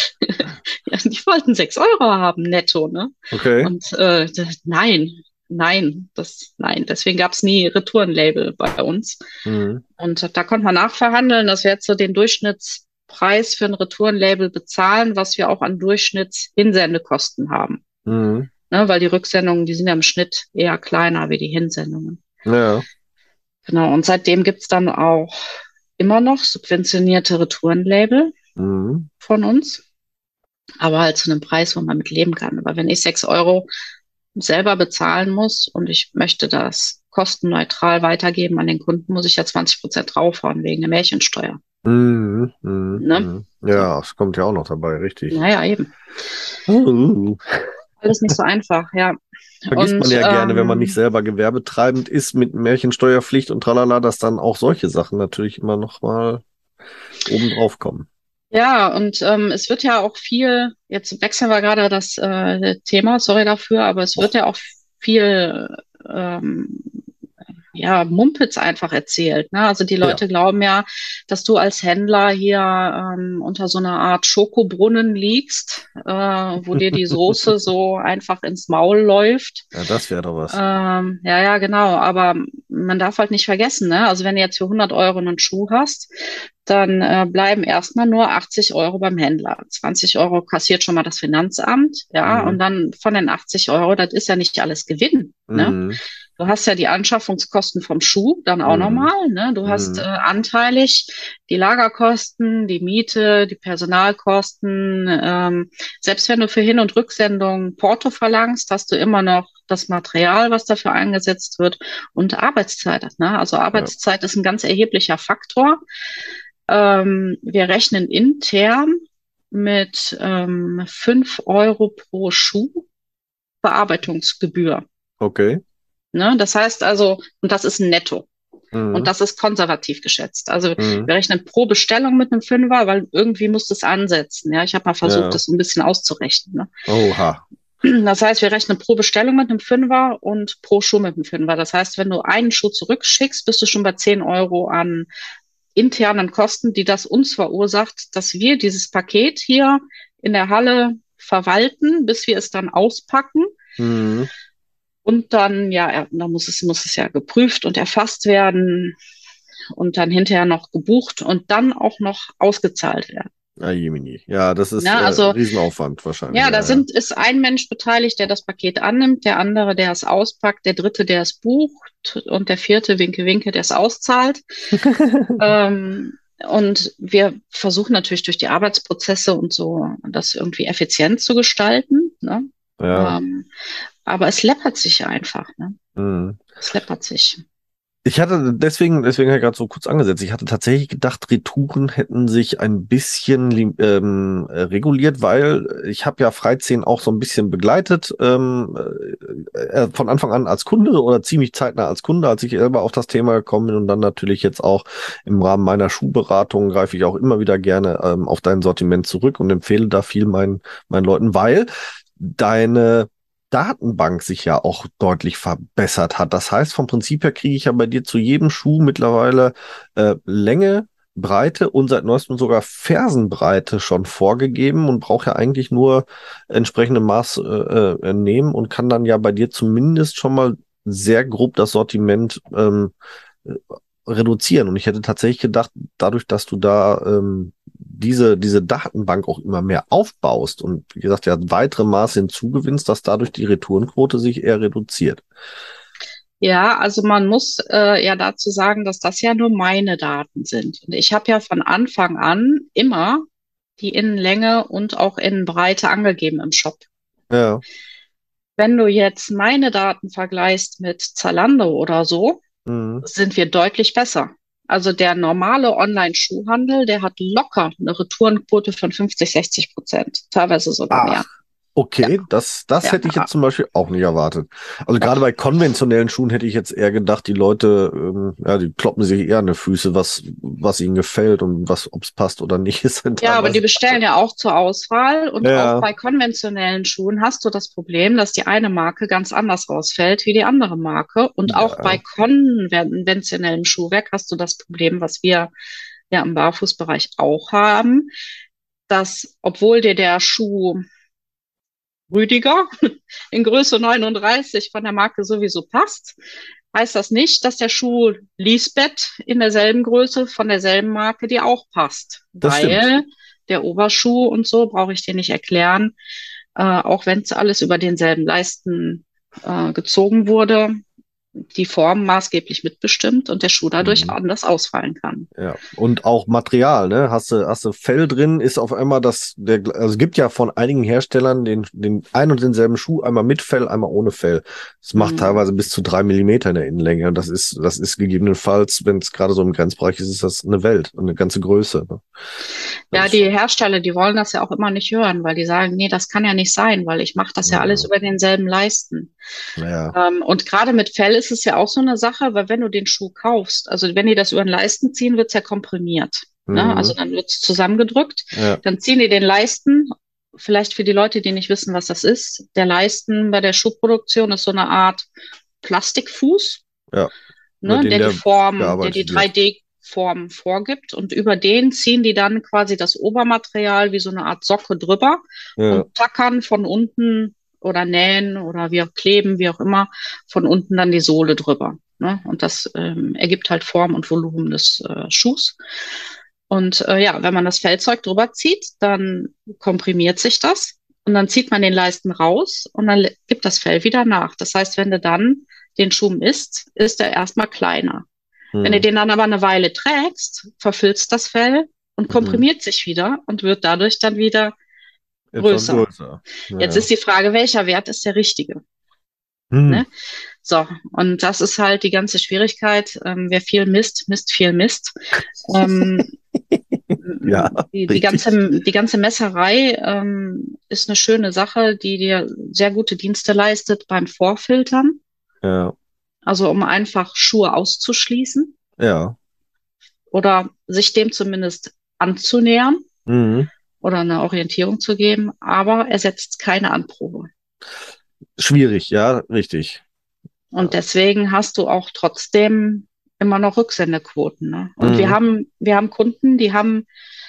[SPEAKER 4] Ja, die wollten sechs Euro haben netto, ne?
[SPEAKER 3] Okay.
[SPEAKER 4] Und äh, das, nein, nein, das, nein. Deswegen gab es nie Retourenlabel bei uns.
[SPEAKER 3] Mhm.
[SPEAKER 4] Und da konnte man nachverhandeln, dass wir jetzt so den Durchschnittspreis für ein Retourenlabel bezahlen, was wir auch an Durchschnittshinsendekosten haben.
[SPEAKER 3] Mhm.
[SPEAKER 4] Ne? Weil die Rücksendungen, die sind ja im Schnitt eher kleiner wie die Hinsendungen.
[SPEAKER 3] Ja.
[SPEAKER 4] Genau, und seitdem gibt's dann auch immer noch subventionierte Retourenlabel
[SPEAKER 3] Mhm.
[SPEAKER 4] von uns. Aber halt zu einem Preis, wo man mit leben kann. Aber wenn ich sechs Euro selber bezahlen muss und ich möchte das kostenneutral weitergeben an den Kunden, muss ich ja zwanzig Prozent draufhauen wegen der Märchensteuer.
[SPEAKER 3] Mhm. Mhm.
[SPEAKER 4] Ne?
[SPEAKER 3] Mhm.
[SPEAKER 4] So.
[SPEAKER 3] Ja, es kommt ja auch noch dabei, richtig.
[SPEAKER 4] Naja, eben.
[SPEAKER 3] Uh.
[SPEAKER 4] Alles nicht so einfach, ja.
[SPEAKER 3] Vergisst man
[SPEAKER 4] Und
[SPEAKER 3] ja gerne, wenn man nicht
[SPEAKER 4] ähm,
[SPEAKER 3] selber gewerbetreibend ist mit Märchensteuerpflicht und tralala, dass dann auch solche Sachen natürlich immer noch mal obendrauf kommen.
[SPEAKER 4] ja, und ähm, es wird ja auch viel, jetzt wechseln wir gerade das äh, Thema, sorry dafür, aber es wird ja auch viel ähm, ja, Mumpitz einfach erzählt. Ne? Also die
[SPEAKER 3] Ja.
[SPEAKER 4] Leute glauben ja, dass du als Händler hier ähm, unter so einer Art Schokobrunnen liegst, äh, wo dir die Soße so einfach ins Maul läuft.
[SPEAKER 3] Ja, das wäre doch was.
[SPEAKER 4] Ähm, ja, ja, genau. Aber man darf halt nicht vergessen, ne? Also wenn du jetzt für hundert Euro einen Schuh hast, dann äh, bleiben erstmal nur achtzig Euro beim Händler. zwanzig Euro kassiert schon mal das Finanzamt, ja, und
[SPEAKER 3] Mhm.
[SPEAKER 4] dann von den achtzig Euro, das ist ja nicht alles Gewinn, ne?
[SPEAKER 3] Mhm.
[SPEAKER 4] Du hast ja die Anschaffungskosten vom Schuh dann auch
[SPEAKER 3] Mhm.
[SPEAKER 4] nochmal, ne? Du hast äh,
[SPEAKER 3] Mhm.
[SPEAKER 4] anteilig die Lagerkosten, die Miete, die Personalkosten. Ähm, selbst wenn du für Hin- und Rücksendung Porto verlangst, hast du immer noch das Material, was dafür eingesetzt wird, und Arbeitszeit, ne? Also
[SPEAKER 3] Ja.
[SPEAKER 4] Arbeitszeit ist ein ganz erheblicher Faktor. Ähm, wir rechnen intern mit ähm, fünf Euro pro Schuh Bearbeitungsgebühr.
[SPEAKER 3] Okay.
[SPEAKER 4] Ne? Das heißt also, und das ist ein Netto. Und
[SPEAKER 3] Mhm.
[SPEAKER 4] das ist konservativ geschätzt. Also
[SPEAKER 3] Mhm.
[SPEAKER 4] wir rechnen pro Bestellung mit einem Fünfer, weil irgendwie muss das ansetzen. Ja, ich habe mal versucht,
[SPEAKER 3] Ja.
[SPEAKER 4] das so ein bisschen auszurechnen. Ne?
[SPEAKER 3] Oha.
[SPEAKER 4] Das heißt, wir rechnen pro Bestellung mit einem Fünfer und pro Schuh mit einem Fünfer. Das heißt, wenn du einen Schuh zurückschickst, bist du schon bei zehn Euro an internen Kosten, die das uns verursacht, dass wir dieses Paket hier in der Halle verwalten, bis wir es dann auspacken.
[SPEAKER 3] Mhm.
[SPEAKER 4] Und dann, ja, dann muss es, muss es ja geprüft und erfasst werden und dann hinterher noch gebucht und dann auch noch ausgezahlt werden.
[SPEAKER 3] Ah, Jemini. Ja, das ist
[SPEAKER 4] Na,
[SPEAKER 3] äh,
[SPEAKER 4] also,
[SPEAKER 3] Riesenaufwand wahrscheinlich.
[SPEAKER 4] ja,
[SPEAKER 3] Ja,
[SPEAKER 4] da
[SPEAKER 3] ja.
[SPEAKER 4] sind, ist ein Mensch beteiligt, der das Paket annimmt, der andere, der es auspackt, der dritte, der es bucht und der vierte, Winke, Winke, der es auszahlt. ähm, und wir versuchen natürlich durch die Arbeitsprozesse und so, das irgendwie effizient zu gestalten, ne?
[SPEAKER 3] Ja.
[SPEAKER 4] Ähm, aber es läppert sich einfach, ne?
[SPEAKER 3] Mhm.
[SPEAKER 4] Es läppert sich.
[SPEAKER 3] Ich hatte deswegen, deswegen habe ich gerade so kurz angesetzt. Ich hatte tatsächlich gedacht, Retouren hätten sich ein bisschen lim- ähm, äh, reguliert, weil ich habe ja Freizehn auch so ein bisschen begleitet, ähm, äh, äh, von Anfang an als Kunde oder ziemlich zeitnah als Kunde, als ich selber auf das Thema gekommen bin, und dann natürlich jetzt auch im Rahmen meiner Schuhberatung greife ich auch immer wieder gerne ähm, auf dein Sortiment zurück und empfehle da viel meinen meinen Leuten, weil deine Datenbank sich ja auch deutlich verbessert hat. Das heißt, vom Prinzip her kriege ich ja bei dir zu jedem Schuh mittlerweile äh, Länge, Breite und seit neuestem sogar Fersenbreite schon vorgegeben und brauche ja eigentlich nur entsprechende Maß äh, äh, nehmen und kann dann ja bei dir zumindest schon mal sehr grob das Sortiment ähm, reduzieren. Und ich hätte tatsächlich gedacht, dadurch, dass du da ähm, diese diese Datenbank auch immer mehr aufbaust und wie gesagt, ja weitere Maße hinzugewinnst, dass dadurch die Retourenquote sich eher reduziert.
[SPEAKER 4] Ja, also man muss äh, ja dazu sagen, dass das ja nur meine Daten sind. Und ich habe ja von Anfang an immer die Innenlänge und auch Innenbreite angegeben im Shop.
[SPEAKER 3] Ja.
[SPEAKER 4] Wenn du jetzt meine Daten vergleichst mit Zalando oder so,
[SPEAKER 3] Mhm.
[SPEAKER 4] sind wir deutlich besser. Also der normale Online-Schuhhandel, der hat locker eine Retourenquote von fünfzig, sechzig Prozent, teilweise sogar
[SPEAKER 3] Ach,
[SPEAKER 4] mehr.
[SPEAKER 3] okay,
[SPEAKER 4] Ja,
[SPEAKER 3] das, das
[SPEAKER 4] ja,
[SPEAKER 3] hätte ich jetzt zum Beispiel auch nicht erwartet. Also gerade
[SPEAKER 4] doch.
[SPEAKER 3] bei konventionellen Schuhen hätte ich jetzt eher gedacht, die Leute, ähm, ja, die kloppen sich eher an die Füße, was, was ihnen gefällt und was, ob es passt oder nicht, ist dann
[SPEAKER 4] Ja, aber die
[SPEAKER 3] teilweise.
[SPEAKER 4] bestellen ja auch zur Auswahl und auch
[SPEAKER 3] Ja,
[SPEAKER 4] bei konventionellen Schuhen hast du das Problem, dass die eine Marke ganz anders rausfällt wie die andere Marke. Und auch bei
[SPEAKER 3] ja,
[SPEAKER 4] konventionellem Schuhwerk hast du das Problem, was wir ja im Barfußbereich auch haben, dass obwohl dir der Schuh Rüdiger in Größe neununddreißig von der Marke sowieso passt, heißt das nicht, dass der Schuh Lisbeth in derselben Größe von derselben Marke dir auch passt.
[SPEAKER 3] das stimmt.
[SPEAKER 4] Weil der Oberschuh und so brauche ich dir nicht erklären, äh, auch wenn es alles über denselben Leisten äh, gezogen wurde, die Form maßgeblich mitbestimmt und der Schuh dadurch
[SPEAKER 3] Mhm.
[SPEAKER 4] anders ausfallen kann.
[SPEAKER 3] Ja, und auch Material, ne? Hast du, hast du Fell drin, ist auf einmal das, der, also es gibt ja von einigen Herstellern den, den ein und denselben Schuh, einmal mit Fell, einmal ohne Fell. Das macht
[SPEAKER 4] Hm.
[SPEAKER 3] teilweise bis zu drei Millimeter in der Innenlänge. Und das ist, das ist gegebenenfalls, wenn es gerade so im Grenzbereich ist, ist das eine Welt, eine ganze Größe. Ne? Das
[SPEAKER 4] Ja,
[SPEAKER 3] ist
[SPEAKER 4] die
[SPEAKER 3] schon,
[SPEAKER 4] Hersteller, die wollen das ja auch immer nicht hören, weil die sagen, nee, das kann ja nicht sein, weil ich mache das ja alles
[SPEAKER 3] ja,
[SPEAKER 4] über denselben Leisten.
[SPEAKER 3] ja,
[SPEAKER 4] Ähm, und gerade mit Fell ist es ja auch so eine Sache, weil wenn du den Schuh kaufst, also wenn die das über den Leisten ziehen, wird's ja komprimiert. Ne? Also
[SPEAKER 3] mhm,
[SPEAKER 4] dann wird's zusammengedrückt,
[SPEAKER 3] ja,
[SPEAKER 4] dann ziehen die den Leisten. Vielleicht für die Leute, die nicht wissen, was das ist. Der Leisten bei der Schuhproduktion ist so eine Art Plastikfuß,
[SPEAKER 3] ja, über
[SPEAKER 4] ne,
[SPEAKER 3] den
[SPEAKER 4] der die
[SPEAKER 3] der
[SPEAKER 4] Form, der die
[SPEAKER 3] gearbeitet wird.
[SPEAKER 4] drei D-Form vorgibt. Und über den ziehen die dann quasi das Obermaterial wie so eine Art Socke drüber
[SPEAKER 3] Ja,
[SPEAKER 4] und tackern von unten oder nähen oder wie auch kleben, wie auch immer, von unten dann die Sohle drüber. Ne? Und das ähm, ergibt halt Form und Volumen des äh, Schuhs. Und äh, ja, wenn man das Fellzeug drüber zieht, dann komprimiert sich das und dann zieht man den Leisten raus und dann gibt das Fell wieder nach. Das heißt, wenn du dann den Schuh misst, ist er erstmal kleiner. Wenn du
[SPEAKER 3] mhm,
[SPEAKER 4] den dann aber eine Weile trägst, verfilzt das Fell und
[SPEAKER 3] mhm,
[SPEAKER 4] komprimiert sich wieder und wird dadurch dann wieder
[SPEAKER 3] etwas
[SPEAKER 4] größer.
[SPEAKER 3] größer.
[SPEAKER 4] Jetzt
[SPEAKER 3] Ja.
[SPEAKER 4] ist die Frage, welcher Wert ist der richtige?
[SPEAKER 3] Mhm.
[SPEAKER 4] Ne? So, und das ist halt die ganze Schwierigkeit. Ähm, wer viel misst, misst viel Mist. Ähm,
[SPEAKER 3] Ja,
[SPEAKER 4] die, die
[SPEAKER 3] richtig.
[SPEAKER 4] ganze, die ganze Messerei ähm, ist eine schöne Sache, die dir sehr gute Dienste leistet beim Vorfiltern.
[SPEAKER 3] Ja,
[SPEAKER 4] Also um einfach Schuhe auszuschließen
[SPEAKER 3] ja.
[SPEAKER 4] oder sich dem zumindest anzunähern
[SPEAKER 3] Mhm.
[SPEAKER 4] oder eine Orientierung zu geben, aber er setzt keine Anprobe.
[SPEAKER 3] Schwierig, ja, richtig.
[SPEAKER 4] Und deswegen hast du auch trotzdem immer noch Rücksendequoten. Ne? Und wir
[SPEAKER 3] Mhm.
[SPEAKER 4] haben, wir haben Kunden, die haben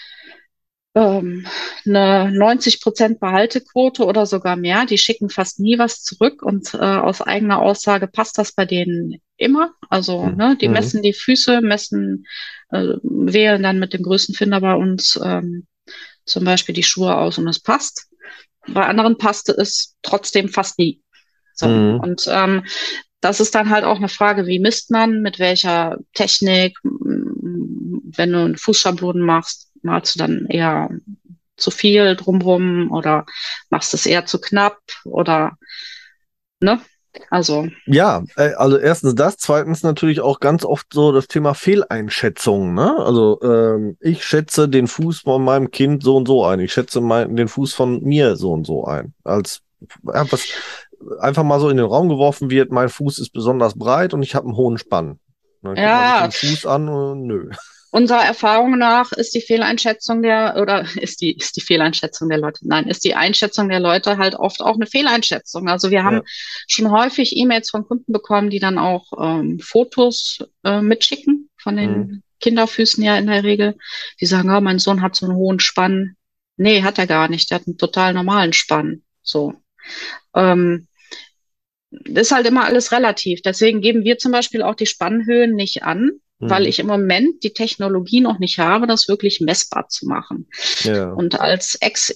[SPEAKER 4] ähm, eine neunzig Prozent Behaltequote oder sogar mehr. Die schicken fast nie was zurück und äh, aus eigener Aussage passt das bei denen immer. Also ne, die
[SPEAKER 3] Mhm.
[SPEAKER 4] messen die Füße, messen, äh, wählen dann mit dem Größenfinder bei uns ähm, zum Beispiel die Schuhe aus und es passt. Bei anderen passte es trotzdem fast nie. So,
[SPEAKER 3] Mhm.
[SPEAKER 4] und ähm, das ist dann halt auch eine Frage, wie misst man, mit welcher Technik. Wenn du einen Fußschablonen machst, malst du dann eher zu viel drumrum oder machst es eher zu knapp oder, ne? Also,
[SPEAKER 3] Ja, äh, also erstens das, zweitens natürlich auch ganz oft so das Thema Fehleinschätzung, ne? Also ähm, ich schätze den Fuß von meinem Kind so und so ein, ich schätze mein, den Fuß von mir so und so ein. Als ja, was einfach mal so in den Raum geworfen wird, mein Fuß ist besonders breit und ich habe einen hohen Spann. Dann guckt man sich
[SPEAKER 4] ja,
[SPEAKER 3] den Fuß an und nö.
[SPEAKER 4] unserer Erfahrung nach ist die Fehleinschätzung der, oder ist die, ist die Fehleinschätzung der Leute, nein, ist die Einschätzung der Leute halt oft auch eine Fehleinschätzung. Also wir haben
[SPEAKER 3] Ja.
[SPEAKER 4] schon häufig E-Mails von Kunden bekommen, die dann auch ähm, Fotos äh, mitschicken von
[SPEAKER 3] Mhm.
[SPEAKER 4] den Kinderfüßen ja in der Regel. Die sagen, oh, mein Sohn hat so einen hohen Spann. Nee, hat er gar nicht. Der hat einen total normalen Spann. So. Ähm, das ist halt immer alles relativ. Deswegen geben wir zum Beispiel auch die Spannhöhen nicht an, weil
[SPEAKER 3] Mhm.
[SPEAKER 4] ich im Moment die Technologie noch nicht habe, das wirklich messbar zu machen.
[SPEAKER 3] Ja.
[SPEAKER 4] Und als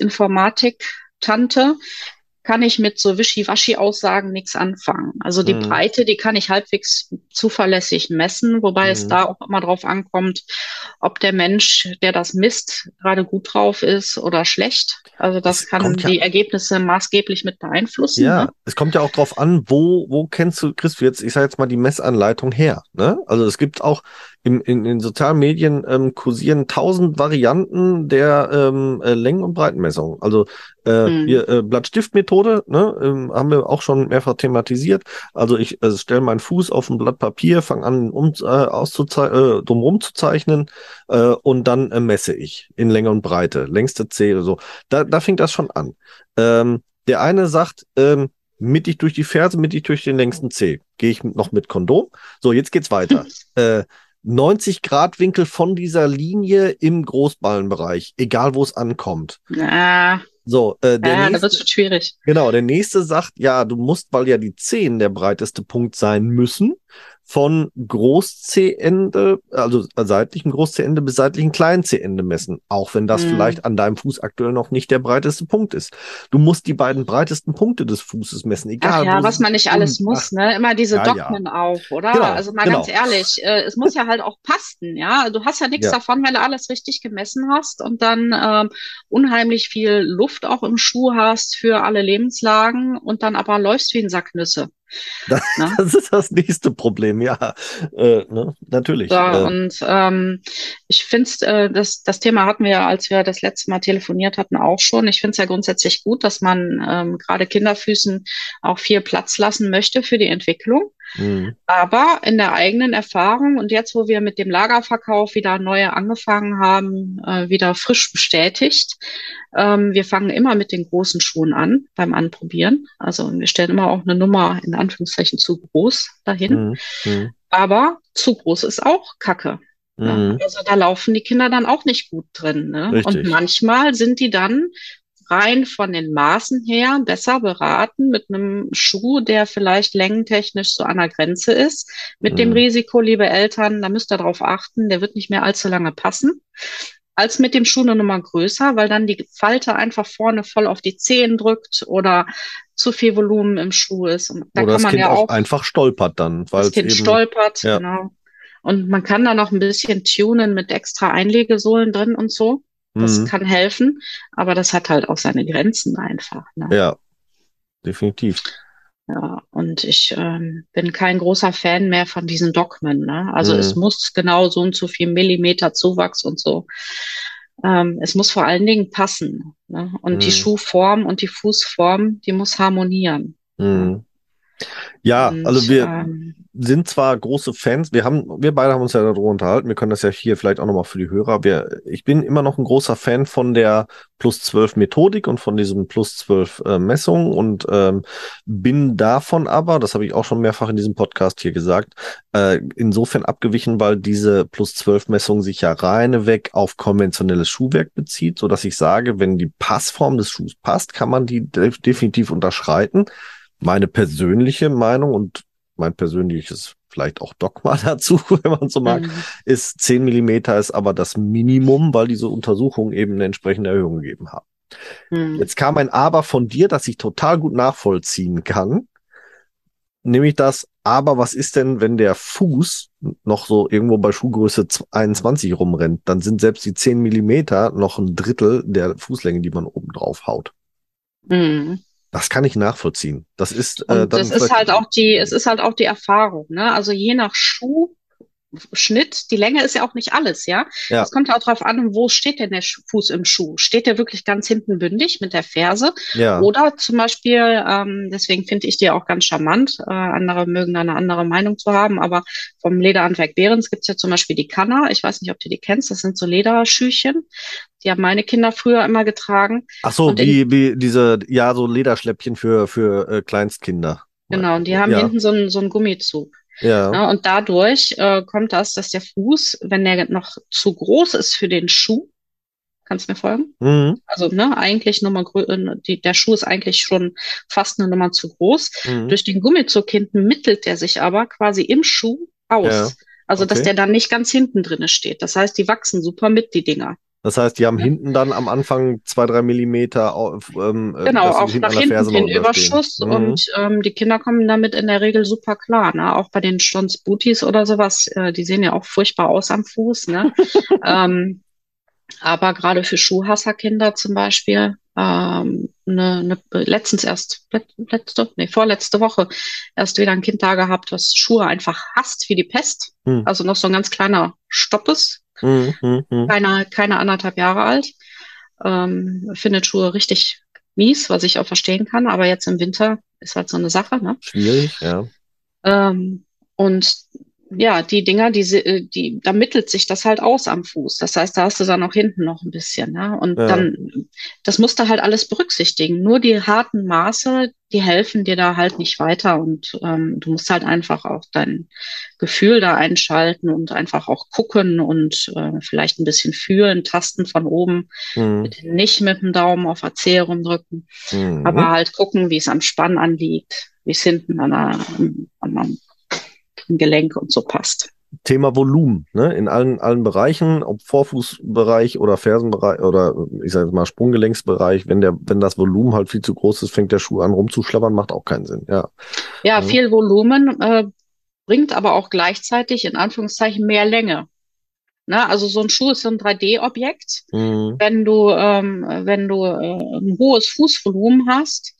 [SPEAKER 4] Ex-Informatik-Tante kann ich mit so Wischiwaschi-Aussagen nichts anfangen. Also die
[SPEAKER 3] Mhm.
[SPEAKER 4] Breite, die kann ich halbwegs zuverlässig messen, wobei es
[SPEAKER 3] Mhm.
[SPEAKER 4] da auch immer drauf ankommt, ob der Mensch, der das misst, gerade gut drauf ist oder schlecht. Also das
[SPEAKER 3] Es
[SPEAKER 4] kann
[SPEAKER 3] kommt ja,
[SPEAKER 4] die Ergebnisse maßgeblich mit beeinflussen, ne?
[SPEAKER 3] ja, es kommt ja auch drauf an, wo, wo kennst du, kriegst du jetzt, ich sag jetzt mal, die Messanleitung her, ne? Also es gibt auch im, in den sozialen Medien ähm, kursieren tausend Varianten der ähm, äh, Längen- und Breitenmessung. Also äh,
[SPEAKER 4] Hm.
[SPEAKER 3] hier äh, Blatt-Stift-Methode, ne, ähm, haben wir auch schon mehrfach thematisiert. Also ich äh, stelle meinen Fuß auf ein Blatt Papier, fange an, um, äh, auszuzei- äh, drumherum zu zeichnen äh, und dann äh, messe ich in Länge und Breite, längste Zeh oder so. Da, da fängt das schon an. Ähm, der eine sagt, ähm, mittig durch die Ferse, mittig durch den längsten Zeh. Gehe ich noch mit Kondom? So, jetzt geht's weiter. Äh, neunzig Grad Winkel von dieser Linie im Großballenbereich, egal wo es ankommt.
[SPEAKER 4] Ja,
[SPEAKER 3] So, äh, der
[SPEAKER 4] ja, da wird
[SPEAKER 3] nächste,
[SPEAKER 4] schon schwierig.
[SPEAKER 3] genau, der nächste sagt, ja, du musst, weil ja die Zehen der breiteste Punkt sein müssen, von Groß-C-Ende, also seitlichem Groß-C-Ende bis seitlichem Klein-C-Ende messen, auch wenn das
[SPEAKER 4] Hm.
[SPEAKER 3] vielleicht an deinem Fuß aktuell noch nicht der breiteste Punkt ist. Du musst die beiden breitesten Punkte des Fußes messen,
[SPEAKER 4] Ach
[SPEAKER 3] egal
[SPEAKER 4] ja,
[SPEAKER 3] wo
[SPEAKER 4] was
[SPEAKER 3] sie
[SPEAKER 4] man nicht alles
[SPEAKER 3] und ach,
[SPEAKER 4] muss, ne? Immer diese
[SPEAKER 3] ja, ja,
[SPEAKER 4] Dogmen auch, oder?
[SPEAKER 3] genau,
[SPEAKER 4] Also mal ganz
[SPEAKER 3] genau,
[SPEAKER 4] ehrlich, äh, es muss ja halt auch passen, ja? Du hast ja nichts
[SPEAKER 3] ja.
[SPEAKER 4] davon, wenn du alles richtig gemessen hast und dann ähm, unheimlich viel Luft auch im Schuh hast für alle Lebenslagen und dann aber läufst wie ein Sack Nüsse,
[SPEAKER 3] Das,
[SPEAKER 4] ne?
[SPEAKER 3] das ist das nächste Problem, ja, äh, ne,
[SPEAKER 4] So,
[SPEAKER 3] natürlich. Äh,
[SPEAKER 4] und ähm, ich finde äh, das, das Thema hatten wir ja, als wir das letzte Mal telefoniert hatten, auch schon. Ich finde es ja grundsätzlich gut, dass man ähm, gerade Kinderfüßen auch viel Platz lassen möchte für die Entwicklung.
[SPEAKER 3] mh,
[SPEAKER 4] Aber in der eigenen Erfahrung und jetzt, wo wir mit dem Lagerverkauf wieder neue angefangen haben, äh, wieder frisch bestätigt, ähm, wir fangen immer mit den großen Schuhen an beim Anprobieren. Also wir stellen immer auch eine Nummer in Anführungszeichen zu groß dahin.
[SPEAKER 3] mh, mh,
[SPEAKER 4] Aber zu groß ist auch Kacke. Ne?
[SPEAKER 3] mh,
[SPEAKER 4] Also da laufen die Kinder dann auch nicht gut drin. Ne? Und
[SPEAKER 3] richtig.
[SPEAKER 4] manchmal sind die dann rein von den Maßen her besser beraten mit einem Schuh, der vielleicht längentechnisch so an der Grenze ist. Mit dem
[SPEAKER 3] Mh,
[SPEAKER 4] Risiko, liebe Eltern, da müsst ihr drauf achten, der wird nicht mehr allzu lange passen. Als mit dem Schuh eine Nummer größer, weil dann die Falte einfach vorne voll auf die Zehen drückt oder zu viel Volumen im Schuh ist. Und da
[SPEAKER 3] Oder
[SPEAKER 4] kann
[SPEAKER 3] das
[SPEAKER 4] man
[SPEAKER 3] Kind
[SPEAKER 4] ja
[SPEAKER 3] auch
[SPEAKER 4] auch,
[SPEAKER 3] einfach stolpert dann, weil
[SPEAKER 4] das
[SPEAKER 3] es
[SPEAKER 4] Kind
[SPEAKER 3] eben,
[SPEAKER 4] stolpert,
[SPEAKER 3] ja,
[SPEAKER 4] genau. Und man kann da noch ein bisschen tunen mit extra Einlegesohlen drin und so. Das
[SPEAKER 3] mh,
[SPEAKER 4] kann helfen, aber das hat halt auch seine Grenzen einfach, ne?
[SPEAKER 3] ja, definitiv.
[SPEAKER 4] Ja, und ich ähm, bin kein großer Fan mehr von diesen Dogmen, ne? Also es
[SPEAKER 3] Mh,
[SPEAKER 4] muss genau so und so viel Millimeter Zuwachs und so. Ähm, es muss vor allen Dingen passen, ne? Und die
[SPEAKER 3] mh,
[SPEAKER 4] Schuhform und die Fußform, die muss harmonieren. Ne?
[SPEAKER 3] mh. Ja, also
[SPEAKER 4] Und
[SPEAKER 3] wir
[SPEAKER 4] ähm,
[SPEAKER 3] sind zwar große Fans, wir haben, wir beide haben uns ja darüber unterhalten, wir können das ja hier vielleicht auch nochmal für die Hörer. Wir, ich bin immer noch ein großer Fan von der Plus zwölf Methodik und von diesem Plus zwölf äh, Messung und ähm, bin davon aber, das habe ich auch schon mehrfach in diesem Podcast hier gesagt, äh, insofern abgewichen, weil diese Plus zwölf Messung sich ja reineweg auf konventionelles Schuhwerk bezieht, so dass ich sage, wenn die Passform des Schuhs passt, kann man die def definitiv unterschreiten. Meine persönliche Meinung und mein persönliches vielleicht auch Dogma dazu, wenn man so mag,
[SPEAKER 4] mh,
[SPEAKER 3] ist zehn Millimeter ist aber das Minimum, weil diese Untersuchungen eben eine entsprechende Erhöhung gegeben haben.
[SPEAKER 4] mh.
[SPEAKER 3] Jetzt kam ein Aber von dir, das ich total gut nachvollziehen kann, nämlich das, aber was ist denn, wenn der Fuß noch so irgendwo bei Schuhgröße einundzwanzig rumrennt? Dann sind selbst die zehn Millimeter noch ein Drittel der Fußlänge, die man oben drauf haut.
[SPEAKER 4] Mh.
[SPEAKER 3] Das kann ich nachvollziehen. Das ist äh,
[SPEAKER 4] Und das
[SPEAKER 3] dann
[SPEAKER 4] ist
[SPEAKER 3] vielleicht,
[SPEAKER 4] halt auch die, es ist halt auch die Erfahrung, ne? Also je nach Schuh Schnitt, die Länge ist ja auch nicht alles, ja.
[SPEAKER 3] ja,
[SPEAKER 4] Es kommt ja auch drauf an, wo steht denn der Fuß im Schuh? Steht der wirklich ganz hinten bündig mit der Ferse?
[SPEAKER 3] ja,
[SPEAKER 4] Oder zum Beispiel, ähm, deswegen finde ich die auch ganz charmant, äh, andere mögen da eine andere Meinung zu haben, aber vom Lederhandwerk Behrens gibt's ja zum Beispiel die Kanna. Ich weiß nicht, ob du die kennst, das sind so Lederschüchen. Die haben meine Kinder früher immer getragen.
[SPEAKER 3] ach so,
[SPEAKER 4] Und in,
[SPEAKER 3] wie, wie diese, ja, so Lederschläppchen für, für äh, Kleinstkinder.
[SPEAKER 4] genau, und die haben
[SPEAKER 3] Ja,
[SPEAKER 4] hinten so einen, so einen Gummizug.
[SPEAKER 3] ja,
[SPEAKER 4] Ja, und dadurch äh, kommt das, dass der Fuß, wenn der noch zu groß ist für den Schuh, kannst du mir folgen?
[SPEAKER 3] mhm,
[SPEAKER 4] Also, ne, eigentlich Nummer, grö- äh, die, der Schuh ist eigentlich schon fast eine Nummer zu groß.
[SPEAKER 3] mhm,
[SPEAKER 4] Durch den Gummizug hinten mittelt der sich aber quasi im Schuh
[SPEAKER 3] ja,
[SPEAKER 4] aus. Also, dass
[SPEAKER 3] Okay.
[SPEAKER 4] der dann nicht ganz hinten drinne steht. Das heißt, die wachsen super mit, die Dinger.
[SPEAKER 3] Das heißt, die haben
[SPEAKER 4] Ja.
[SPEAKER 3] hinten dann am Anfang zwei, drei Millimeter, auf, ähm, äh,
[SPEAKER 4] Genau,
[SPEAKER 3] dass sie
[SPEAKER 4] auch
[SPEAKER 3] hinten
[SPEAKER 4] nach
[SPEAKER 3] an der
[SPEAKER 4] hinten
[SPEAKER 3] Ferse noch
[SPEAKER 4] hin
[SPEAKER 3] unterstehen.
[SPEAKER 4] Überschuss
[SPEAKER 3] Mhm.
[SPEAKER 4] und ähm, die Kinder kommen damit in der Regel super klar, ne? Auch bei den Stons-Booties oder sowas, äh, die sehen ja auch furchtbar aus am Fuß, ne? ähm, aber gerade für Schuhhasserkinder zum Beispiel, ähm, ne, ne, letztens erst, let, letzte, nee, vorletzte Woche erst wieder ein Kind da gehabt, was Schuhe einfach hasst wie die Pest.
[SPEAKER 3] Mhm.
[SPEAKER 4] Also noch so ein ganz kleiner Stoppes,
[SPEAKER 3] Mhm. Mhm.
[SPEAKER 4] keine, keine anderthalb Jahre alt. Ähm, findet Schuhe richtig mies, was ich auch verstehen kann, aber jetzt im Winter ist halt so eine Sache, ne?
[SPEAKER 3] Schwierig, ja.
[SPEAKER 4] Ähm, und ja, die Dinger, die, se- äh, die, da mittelt sich das halt aus am Fuß. Das heißt, da hast du dann auch hinten noch ein bisschen, ne? Und
[SPEAKER 3] Ja.
[SPEAKER 4] dann, das musst du halt alles berücksichtigen. Nur die harten Maße, die helfen dir da halt nicht weiter. Und ähm, du musst halt einfach auch dein Gefühl da einschalten und einfach auch gucken und äh, vielleicht ein bisschen fühlen, tasten von oben.
[SPEAKER 3] Mhm.
[SPEAKER 4] Bitte nicht mit dem Daumen auf A C rumdrücken,
[SPEAKER 3] Mhm.
[SPEAKER 4] aber halt gucken, wie es am Spann anliegt, wie es hinten an der, an, an, am Gelenk und so passt.
[SPEAKER 3] Thema Volumen, ne? In allen, allen Bereichen, ob Vorfußbereich oder Fersenbereich oder ich sage jetzt mal Sprunggelenksbereich, wenn der, wenn das Volumen halt viel zu groß ist, fängt der Schuh an rumzuschlabbern, macht auch keinen Sinn, ja.
[SPEAKER 4] Ja,
[SPEAKER 3] Ja.
[SPEAKER 4] viel Volumen äh, bringt aber auch gleichzeitig in Anführungszeichen mehr Länge. Ne? Also so ein Schuh ist so ein drei D-Objekt.
[SPEAKER 3] Mhm.
[SPEAKER 4] Wenn du, ähm, wenn du äh, ein hohes Fußvolumen hast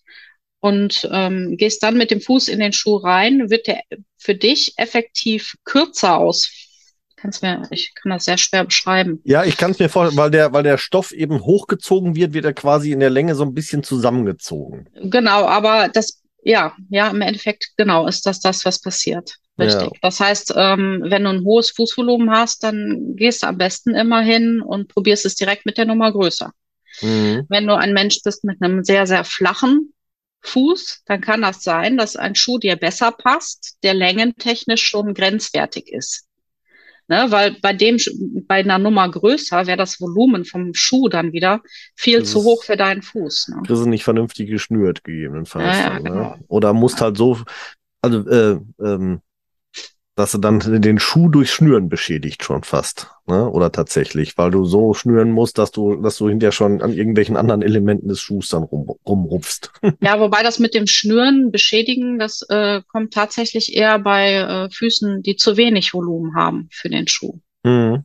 [SPEAKER 4] und ähm, gehst dann mit dem Fuß in den Schuh rein, wird der für dich effektiv kürzer aus. Kannst mir, ich kann das sehr schwer beschreiben.
[SPEAKER 3] Ja, ich kann es mir vorstellen, weil der, weil der Stoff eben hochgezogen wird, wird er quasi in der Länge so ein bisschen zusammengezogen.
[SPEAKER 4] Genau, aber das, ja, ja, im Endeffekt, genau, ist das das, was passiert. Richtig.
[SPEAKER 3] Ja.
[SPEAKER 4] Das heißt, ähm, wenn du ein hohes Fußvolumen hast, dann gehst du am besten immer hin und probierst es direkt mit der Nummer größer.
[SPEAKER 3] Mhm.
[SPEAKER 4] Wenn du ein Mensch bist mit einem sehr, sehr flachen Fuß, dann kann das sein, dass ein Schuh dir besser passt, der längentechnisch schon grenzwertig ist. Ne, weil bei dem, bei einer Nummer größer wäre das Volumen vom Schuh dann wieder viel
[SPEAKER 3] Das
[SPEAKER 4] zu
[SPEAKER 3] ist-
[SPEAKER 4] hoch für deinen Fuß. Ne?
[SPEAKER 3] Kriegst du nicht vernünftig geschnürt, gegebenenfalls.
[SPEAKER 4] Ja, ja,
[SPEAKER 3] dann,
[SPEAKER 4] genau.
[SPEAKER 3] ne? Oder musst halt so, also, äh, ähm, dass du dann den Schuh durch Schnüren beschädigt schon fast, ne? Oder tatsächlich, weil du so schnüren musst, dass du, dass du hinterher schon an irgendwelchen anderen Elementen des Schuhs dann rum, rumrupfst.
[SPEAKER 4] Ja, wobei das mit dem Schnüren, Beschädigen, das äh, kommt tatsächlich eher bei äh, Füßen, die zu wenig Volumen haben für den Schuh.
[SPEAKER 3] Mhm.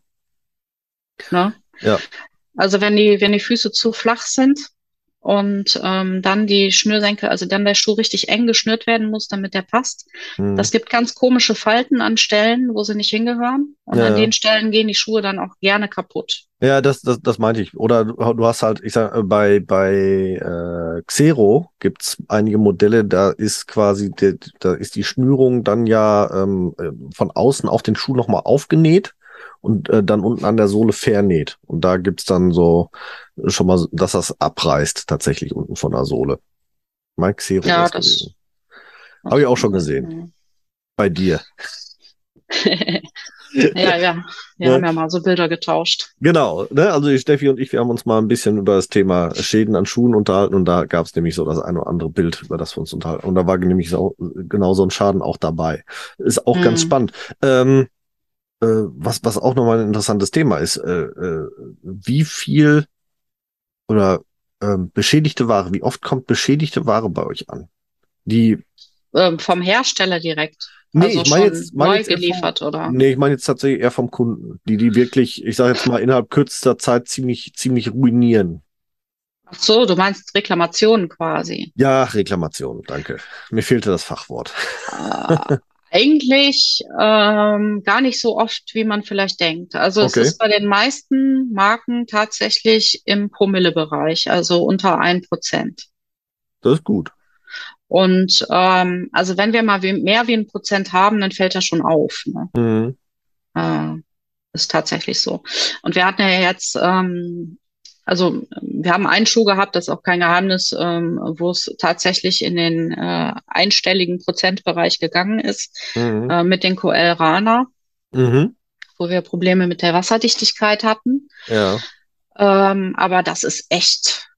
[SPEAKER 4] Ne?
[SPEAKER 3] Ja.
[SPEAKER 4] Also wenn die, wenn die Füße zu flach sind und ähm, dann die Schnürsenkel, also dann der Schuh richtig eng geschnürt werden muss, damit der passt.
[SPEAKER 3] Mhm.
[SPEAKER 4] Das gibt ganz komische Falten an Stellen, wo sie nicht hingehören. Und
[SPEAKER 3] Ja,
[SPEAKER 4] an
[SPEAKER 3] ja.
[SPEAKER 4] den Stellen gehen die Schuhe dann auch gerne kaputt.
[SPEAKER 3] Ja, das, das, das meinte ich. Oder du, du hast halt, ich sag, äh, bei, bei äh, Xero gibt's einige Modelle, da ist quasi, die, da ist die Schnürung dann ja ähm, äh, von außen auf den Schuh nochmal aufgenäht und äh, dann unten an der Sohle vernäht. Und da gibt's dann so äh, schon mal, dass das abreißt tatsächlich unten von der Sohle. Mein Xero
[SPEAKER 4] Ja,
[SPEAKER 3] ist
[SPEAKER 4] das-
[SPEAKER 3] gewesen. Habe ich auch schon gesehen. Bei dir.
[SPEAKER 4] Ja, ja. Wir
[SPEAKER 3] Ja.
[SPEAKER 4] haben ja mal so Bilder getauscht.
[SPEAKER 3] Genau, ne? Also die Steffi und ich, wir haben uns mal ein bisschen über das Thema Schäden an Schuhen unterhalten und da gab es nämlich so das ein oder andere Bild, über das wir uns unterhalten. Und da war nämlich so, genau so ein Schaden auch dabei. Ist auch ganz
[SPEAKER 4] Mhm.
[SPEAKER 3] spannend. Ähm, äh, was, was auch nochmal ein interessantes Thema ist, äh, äh, wie viel oder ähm, beschädigte Ware, wie oft kommt beschädigte Ware bei euch an? Die,
[SPEAKER 4] Ähm, vom Hersteller direkt.
[SPEAKER 3] nee,
[SPEAKER 4] also
[SPEAKER 3] ich meine
[SPEAKER 4] schon
[SPEAKER 3] jetzt, mein
[SPEAKER 4] neu
[SPEAKER 3] jetzt eher vom,
[SPEAKER 4] geliefert, oder?
[SPEAKER 3] nee, ich meine jetzt tatsächlich eher vom Kunden, die die wirklich, ich sage jetzt mal, innerhalb kürzester Zeit ziemlich, ziemlich ruinieren.
[SPEAKER 4] Ach so, du meinst Reklamationen quasi.
[SPEAKER 3] Ja, Reklamation, danke. Mir fehlte das Fachwort.
[SPEAKER 4] Äh, eigentlich ähm, gar nicht so oft, wie man vielleicht denkt. Also es
[SPEAKER 3] Okay.
[SPEAKER 4] ist bei den meisten Marken tatsächlich im Promillebereich, also unter ein Prozent.
[SPEAKER 3] Das ist gut.
[SPEAKER 4] Und ähm, also wenn wir mal wie, mehr wie ein Prozent haben, dann fällt das schon auf. Ne?
[SPEAKER 3] Mhm.
[SPEAKER 4] Äh, ist tatsächlich so. Und wir hatten ja jetzt, ähm, also wir haben einen Schuh gehabt, das ist auch kein Geheimnis, ähm, wo es tatsächlich in den äh, einstelligen Prozentbereich gegangen ist,
[SPEAKER 3] Mhm.
[SPEAKER 4] äh, mit den Coel Rana,
[SPEAKER 3] Mhm.
[SPEAKER 4] wo wir Probleme mit der Wasserdichtigkeit hatten.
[SPEAKER 3] Ja.
[SPEAKER 4] Ähm, aber das ist echt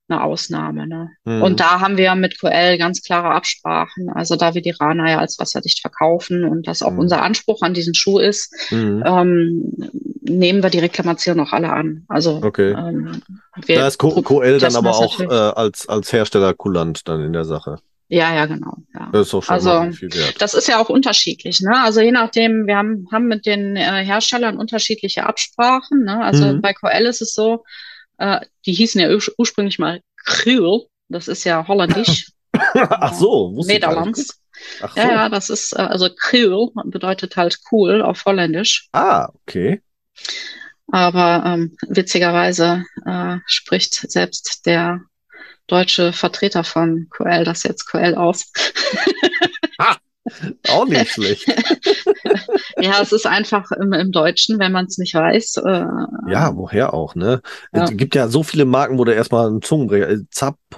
[SPEAKER 4] eine Ausnahme, ne?
[SPEAKER 3] Mhm.
[SPEAKER 4] Und da haben wir mit Q L ganz klare Absprachen. Also da wir die Rana ja als wasserdicht verkaufen und das auch
[SPEAKER 3] Mhm.
[SPEAKER 4] unser Anspruch an diesen Schuh ist,
[SPEAKER 3] Mhm.
[SPEAKER 4] ähm, nehmen wir die Reklamation auch alle an. Also
[SPEAKER 3] Okay.
[SPEAKER 4] ähm, wir
[SPEAKER 3] Da ist Q- QL dann
[SPEAKER 4] testen
[SPEAKER 3] aber
[SPEAKER 4] das
[SPEAKER 3] auch äh,
[SPEAKER 4] natürlich.
[SPEAKER 3] als, als Hersteller kulant dann in der Sache.
[SPEAKER 4] Ja, ja, genau. Ja.
[SPEAKER 3] Das ist doch schon
[SPEAKER 4] Also
[SPEAKER 3] mal viel wert.
[SPEAKER 4] das ist ja auch unterschiedlich, ne? Also je nachdem, wir haben, haben mit den äh, Herstellern unterschiedliche Absprachen, ne? Also
[SPEAKER 3] Mhm.
[SPEAKER 4] bei Q L ist es so, äh, die hießen ja ur ursprünglich mal Kriel, das ist ja holländisch,
[SPEAKER 3] Ach
[SPEAKER 4] äh,
[SPEAKER 3] so, wusste ich gar nicht. Guck.
[SPEAKER 4] Nederlands.
[SPEAKER 3] Ach
[SPEAKER 4] Ja,
[SPEAKER 3] so.
[SPEAKER 4] ja, das ist, äh, also Kriel bedeutet halt cool auf Holländisch.
[SPEAKER 3] Ah, okay.
[SPEAKER 4] Aber ähm, witzigerweise äh, spricht selbst der deutsche Vertreter von Q L das jetzt Q L aus.
[SPEAKER 3] Ha, auch nicht schlecht.
[SPEAKER 4] Ja, es ist einfach im, im Deutschen, wenn man es nicht weiß. Äh,
[SPEAKER 3] Ja, woher auch, ne?
[SPEAKER 4] ja.
[SPEAKER 3] Es gibt ja so viele Marken, wo du erstmal einen Zungenbrecher, äh,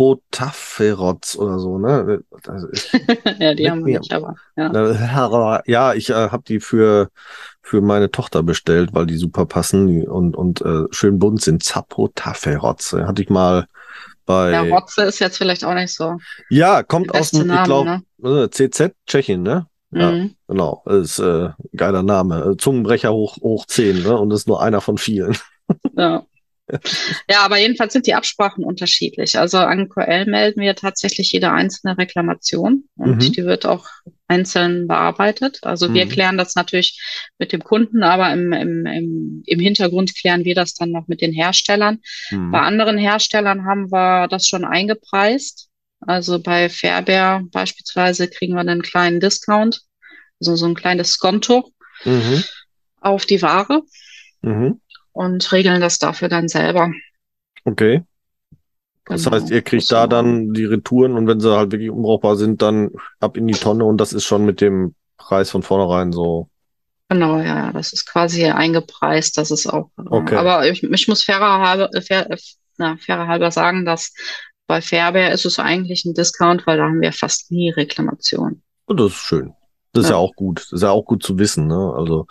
[SPEAKER 3] Zapotaferoz oder so, ne? Das ist,
[SPEAKER 4] Ja, die
[SPEAKER 3] leck
[SPEAKER 4] haben wir
[SPEAKER 3] mir.
[SPEAKER 4] nicht, aber ja.
[SPEAKER 3] Na, ja, ich äh, habe die für für meine Tochter bestellt, weil die super passen die- und und äh, schön bunt sind. Zapotaferoz. Äh, Hatte ich mal
[SPEAKER 4] Ja,
[SPEAKER 3] bei.
[SPEAKER 4] Rotze ist jetzt vielleicht auch nicht so
[SPEAKER 3] Ja,
[SPEAKER 4] der
[SPEAKER 3] kommt aus
[SPEAKER 4] beste
[SPEAKER 3] dem, ich
[SPEAKER 4] Name,
[SPEAKER 3] glaube, C Z, Tschechien, ne?
[SPEAKER 4] ne?
[SPEAKER 3] Ja,
[SPEAKER 4] Mhm.
[SPEAKER 3] genau. Ist äh, geiler Name. Äh, Zungenbrecher hoch hoch zehn, ne? Und ist nur einer von vielen.
[SPEAKER 4] Ja. Ja, aber jedenfalls sind die Absprachen unterschiedlich. Also an Q L melden wir tatsächlich jede einzelne Reklamation und
[SPEAKER 3] Mhm.
[SPEAKER 4] die wird auch einzeln bearbeitet. Also wir
[SPEAKER 3] Mhm.
[SPEAKER 4] klären das natürlich mit dem Kunden, aber im, im, im, im Hintergrund klären wir das dann noch mit den Herstellern. Bei
[SPEAKER 3] Mhm.
[SPEAKER 4] anderen Herstellern haben wir das schon eingepreist. Also bei Fairbear beispielsweise kriegen wir einen kleinen Discount, also so ein kleines Skonto
[SPEAKER 3] Mhm.
[SPEAKER 4] auf die Ware
[SPEAKER 3] Mhm.
[SPEAKER 4] und regeln das dafür dann selber.
[SPEAKER 3] Okay. Das heißt,
[SPEAKER 4] Genau.
[SPEAKER 3] ihr kriegt
[SPEAKER 4] Das,
[SPEAKER 3] da
[SPEAKER 4] äh,
[SPEAKER 3] dann die Retouren und wenn sie halt wirklich unbrauchbar sind, dann ab in die Tonne und das ist schon mit dem Preis von vornherein so.
[SPEAKER 4] Genau, ja, ja, das ist quasi eingepreist, das ist auch, äh,
[SPEAKER 3] Okay.
[SPEAKER 4] aber ich, ich muss fairer halber, äh, fair, äh, na, fairer halber sagen, dass bei Fairbear ist es eigentlich ein Discount, weil da haben wir fast nie Reklamation.
[SPEAKER 3] Und das ist schön. Das ist ja
[SPEAKER 4] Ja.
[SPEAKER 3] auch gut. Das ist ja auch gut zu wissen, ne? Also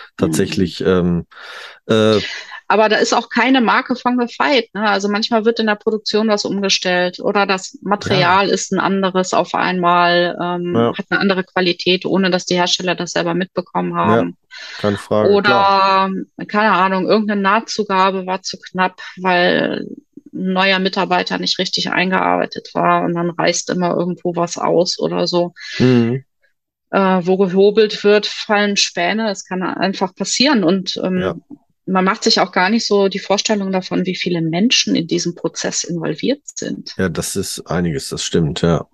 [SPEAKER 4] Mhm.
[SPEAKER 3] tatsächlich, ähm, äh,
[SPEAKER 4] Aber da ist auch keine Marke von gefeit, ne? Also manchmal wird in der Produktion was umgestellt oder das
[SPEAKER 3] ja,
[SPEAKER 4] Material ist ein anderes auf einmal, ähm,
[SPEAKER 3] ja,
[SPEAKER 4] hat eine andere Qualität, ohne dass die Hersteller das selber mitbekommen
[SPEAKER 3] ja,
[SPEAKER 4] haben.
[SPEAKER 3] keine Frage, klar.
[SPEAKER 4] Oder, keine Ahnung, irgendeine Nahtzugabe war zu knapp, weil ein neuer Mitarbeiter nicht richtig eingearbeitet war und dann reißt immer irgendwo was aus oder so.
[SPEAKER 3] Mhm.
[SPEAKER 4] Äh, wo gehobelt wird, fallen Späne. Es kann einfach passieren und
[SPEAKER 3] Ja,
[SPEAKER 4] ähm, man macht sich auch gar nicht so die Vorstellung davon, wie viele Menschen in diesem Prozess involviert sind.
[SPEAKER 3] ja, das ist einiges, das stimmt, ja.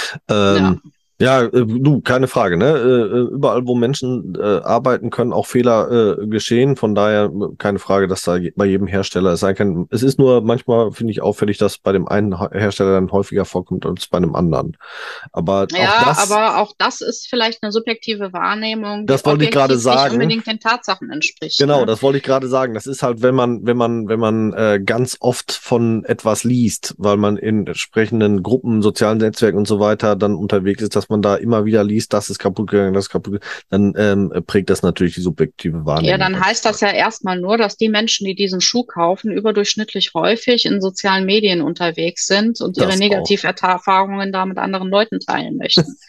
[SPEAKER 4] Ja,
[SPEAKER 3] Ähm, ja, äh, du, keine Frage, ne? Äh, äh, überall, wo Menschen äh, arbeiten, können auch Fehler äh, geschehen. Von daher äh, keine Frage, dass da je, bei jedem Hersteller es sein kann. Es ist nur manchmal, finde ich, auffällig, dass bei dem einen Ha- Hersteller dann häufiger vorkommt als bei einem anderen. Aber auch
[SPEAKER 4] ja,
[SPEAKER 3] das,
[SPEAKER 4] aber auch das ist vielleicht eine subjektive Wahrnehmung, die
[SPEAKER 3] das wollte ich gerade
[SPEAKER 4] objektiv nicht
[SPEAKER 3] sagen.
[SPEAKER 4] unbedingt den Tatsachen entspricht,
[SPEAKER 3] Genau,
[SPEAKER 4] ne?
[SPEAKER 3] das wollte ich gerade sagen. Das ist halt, wenn man, wenn man, wenn man äh, ganz oft von etwas liest, weil man in entsprechenden Gruppen, sozialen Netzwerken und so weiter dann unterwegs ist, dass man da immer wieder liest, das ist kaputt gegangen, das ist kaputt gegangen, dann ähm, prägt das natürlich die subjektive
[SPEAKER 4] Ja,
[SPEAKER 3] Wahrnehmung
[SPEAKER 4] dann
[SPEAKER 3] ganz
[SPEAKER 4] heißt das
[SPEAKER 3] stark.
[SPEAKER 4] ja erstmal nur, dass die Menschen, die diesen Schuh kaufen, überdurchschnittlich häufig in sozialen Medien unterwegs sind und ihre
[SPEAKER 3] Das auch.
[SPEAKER 4] Negativerfahrungen da mit anderen Leuten teilen möchten.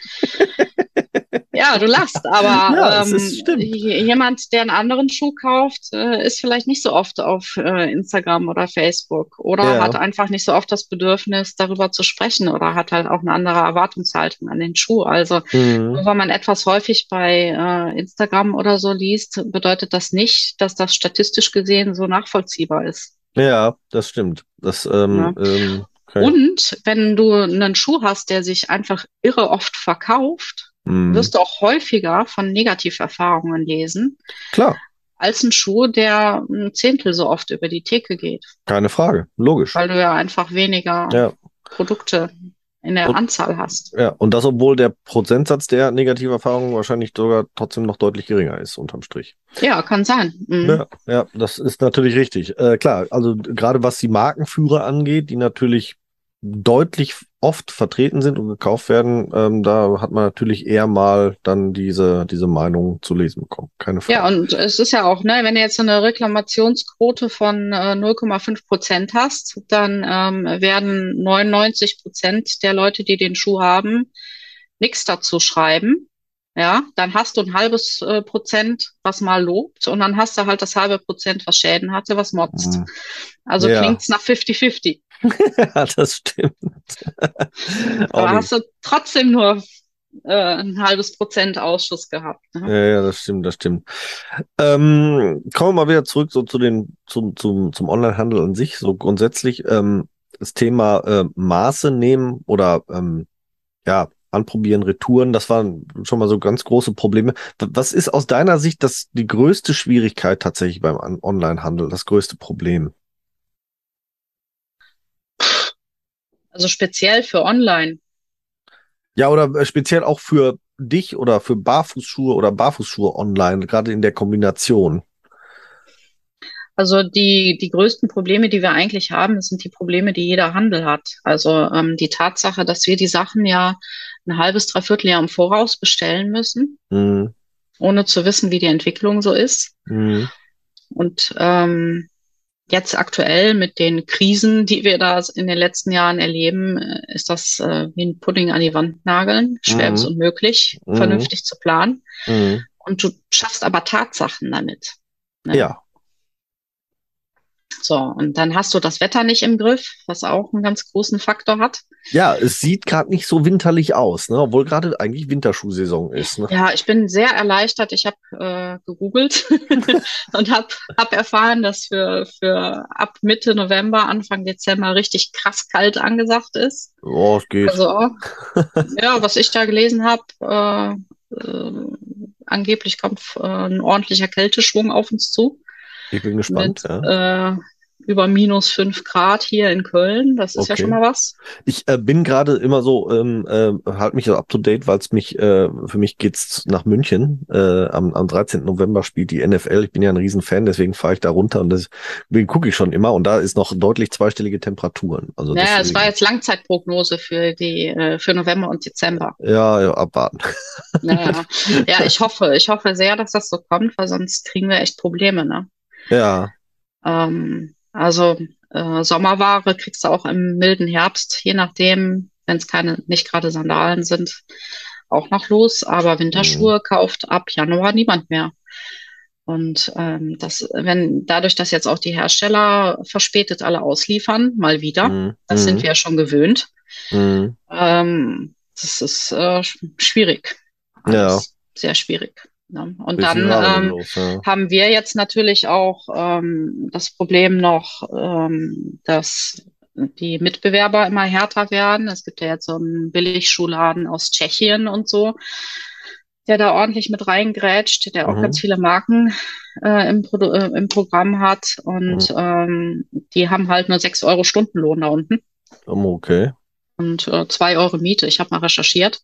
[SPEAKER 4] Ja, du lachst, aber
[SPEAKER 3] Ja, es ist
[SPEAKER 4] ähm,
[SPEAKER 3] stimmt.
[SPEAKER 4] j- jemand, der einen anderen Schuh kauft, äh, ist vielleicht nicht so oft auf äh, Instagram oder Facebook oder hat
[SPEAKER 3] Ja.
[SPEAKER 4] einfach nicht so oft das Bedürfnis, darüber zu sprechen oder hat halt auch eine andere Erwartungshaltung an den Schuh. Also
[SPEAKER 3] Mhm.
[SPEAKER 4] nur weil man etwas häufig bei äh, Instagram oder so liest, bedeutet das nicht, dass das statistisch gesehen so nachvollziehbar ist.
[SPEAKER 3] Ja, das stimmt. Das, ähm,
[SPEAKER 4] Ne?
[SPEAKER 3] ähm, okay.
[SPEAKER 4] Und wenn du einen Schuh hast, der sich einfach irre oft verkauft,
[SPEAKER 3] Mhm.
[SPEAKER 4] wirst du auch häufiger von Negativerfahrungen lesen,
[SPEAKER 3] Klar,
[SPEAKER 4] als ein Schuh, der ein Zehntel so oft über die Theke geht,
[SPEAKER 3] keine Frage. Logisch.
[SPEAKER 4] weil du ja einfach weniger
[SPEAKER 3] Ja.
[SPEAKER 4] Produkte in der
[SPEAKER 3] Und
[SPEAKER 4] Anzahl hast.
[SPEAKER 3] ja, und das, obwohl der Prozentsatz der Negativerfahrungen wahrscheinlich sogar trotzdem noch deutlich geringer ist, unterm Strich.
[SPEAKER 4] Ja, kann sein. Mhm.
[SPEAKER 3] Ja, ja, das ist natürlich richtig. Äh, klar, also gerade was die Markenführer angeht, die natürlich deutlich oft vertreten sind und gekauft werden, ähm, da hat man natürlich eher mal dann diese, diese Meinung zu lesen bekommen. Keine Frage.
[SPEAKER 4] Ja, und es ist ja auch, ne, wenn du jetzt so eine Reklamationsquote von äh, null Komma fünf Prozent hast, dann ähm, werden neunundneunzig Prozent der Leute, die den Schuh haben, nichts dazu schreiben. Ja, dann hast du ein halbes äh, Prozent, was mal lobt, und dann hast du halt das halbe Prozent, was Schäden hatte, was motzt.
[SPEAKER 3] Mhm.
[SPEAKER 4] Also
[SPEAKER 3] Ja.
[SPEAKER 4] klingt's nach fünfzig fünfzig.
[SPEAKER 3] Ja, das stimmt. Auch
[SPEAKER 4] Aber
[SPEAKER 3] nicht.
[SPEAKER 4] hast du trotzdem nur äh, ein halbes Prozent Ausschuss gehabt. Ne?
[SPEAKER 3] Ja, ja, das stimmt, das stimmt. Ähm, kommen wir mal wieder zurück so zu den, zum, zum, zum Onlinehandel an sich. So grundsätzlich ähm, das Thema äh, Maße nehmen oder ähm, ja, anprobieren, Retouren, das waren schon mal so ganz große Probleme. W- Was ist aus deiner Sicht das die größte Schwierigkeit tatsächlich beim An- Onlinehandel, das größte Problem?
[SPEAKER 4] Also speziell für online.
[SPEAKER 3] Ja, oder äh, speziell auch für dich oder für Barfußschuhe oder Barfußschuhe online, gerade in der Kombination.
[SPEAKER 4] Also die, die größten Probleme, die wir eigentlich haben, das sind die Probleme, die jeder Handel hat. Also ähm, die Tatsache, dass wir die Sachen ja ein halbes, dreiviertel Jahr im Voraus bestellen müssen,
[SPEAKER 3] Mhm.
[SPEAKER 4] ohne zu wissen, wie die Entwicklung so ist.
[SPEAKER 3] Mhm.
[SPEAKER 4] Und ähm, jetzt aktuell mit den Krisen, die wir da in den letzten Jahren erleben, äh, ist das äh, wie ein Pudding an die Wand nageln. Schwer bis
[SPEAKER 3] Mhm.
[SPEAKER 4] unmöglich,
[SPEAKER 3] Mhm.
[SPEAKER 4] vernünftig zu planen.
[SPEAKER 3] Mhm.
[SPEAKER 4] Und du schaffst aber Tatsachen damit. Ne?
[SPEAKER 3] Ja.
[SPEAKER 4] So, und dann hast du das Wetter nicht im Griff, was auch einen ganz großen Faktor hat.
[SPEAKER 3] Ja, es sieht gerade nicht so winterlich aus, ne? Obwohl gerade eigentlich Winterschuhsaison ist, ne?
[SPEAKER 4] Ja, ich bin sehr erleichtert. Ich habe äh, gegoogelt und habe hab erfahren, dass für, für ab Mitte November, Anfang Dezember richtig krass kalt angesagt ist.
[SPEAKER 3] Oh, es geht.
[SPEAKER 4] Also, ja, was ich da gelesen habe, äh, äh, angeblich kommt äh, ein ordentlicher Kälteschwung auf uns zu
[SPEAKER 3] Ich bin gespannt,
[SPEAKER 4] mit
[SPEAKER 3] ja.
[SPEAKER 4] äh, über minus fünf Grad hier in Köln. Das ist ja schon
[SPEAKER 3] Okay.
[SPEAKER 4] mal was.
[SPEAKER 3] Ich äh, bin gerade immer so, ähm, äh, halt mich so up to date, weil es mich, äh, für mich geht's nach München. Äh, am, am dreizehnten November spielt die N F L. Ich bin ja ein Riesenfan, deswegen fahre ich da runter und deswegen gucke ich schon immer. Und da ist noch deutlich zweistellige Temperaturen. Also
[SPEAKER 4] Naja, es war
[SPEAKER 3] deswegen,
[SPEAKER 4] jetzt Langzeitprognose für die, äh, für November und Dezember.
[SPEAKER 3] ja, ja, abwarten.
[SPEAKER 4] Naja, ja, ich hoffe, ich hoffe sehr, dass das so kommt, weil sonst kriegen wir echt Probleme, ne?
[SPEAKER 3] Ja.
[SPEAKER 4] Ähm, also äh, Sommerware kriegst du auch im milden Herbst, je nachdem, wenn es keine, nicht gerade Sandalen sind, auch noch los. Aber
[SPEAKER 3] Mhm.
[SPEAKER 4] Winterschuhe kauft ab Januar niemand mehr. Und ähm, das, wenn dadurch, dass jetzt auch die Hersteller verspätet alle ausliefern, mal wieder,
[SPEAKER 3] Mhm.
[SPEAKER 4] das sind
[SPEAKER 3] Mhm.
[SPEAKER 4] wir ja schon gewöhnt.
[SPEAKER 3] Mhm.
[SPEAKER 4] Ähm, das ist äh, sch- schwierig,
[SPEAKER 3] Ja,
[SPEAKER 4] alles sehr schwierig. Ne? Und
[SPEAKER 3] bisschen
[SPEAKER 4] dann
[SPEAKER 3] Ware dann
[SPEAKER 4] ähm,
[SPEAKER 3] los, ja.
[SPEAKER 4] haben wir jetzt natürlich auch ähm, das Problem noch, ähm, dass die Mitbewerber immer härter werden. Es gibt ja jetzt so einen Billigschuhladen aus Tschechien und so, der da ordentlich mit reingrätscht, der auch ganz
[SPEAKER 3] Mhm.
[SPEAKER 4] viele Marken äh, im, Produ äh, im Programm hat. Und
[SPEAKER 3] Mhm.
[SPEAKER 4] ähm, die haben halt nur sechs Euro Stundenlohn da unten
[SPEAKER 3] Um, okay.
[SPEAKER 4] und äh, zwei Euro Miete. Ich habe mal recherchiert.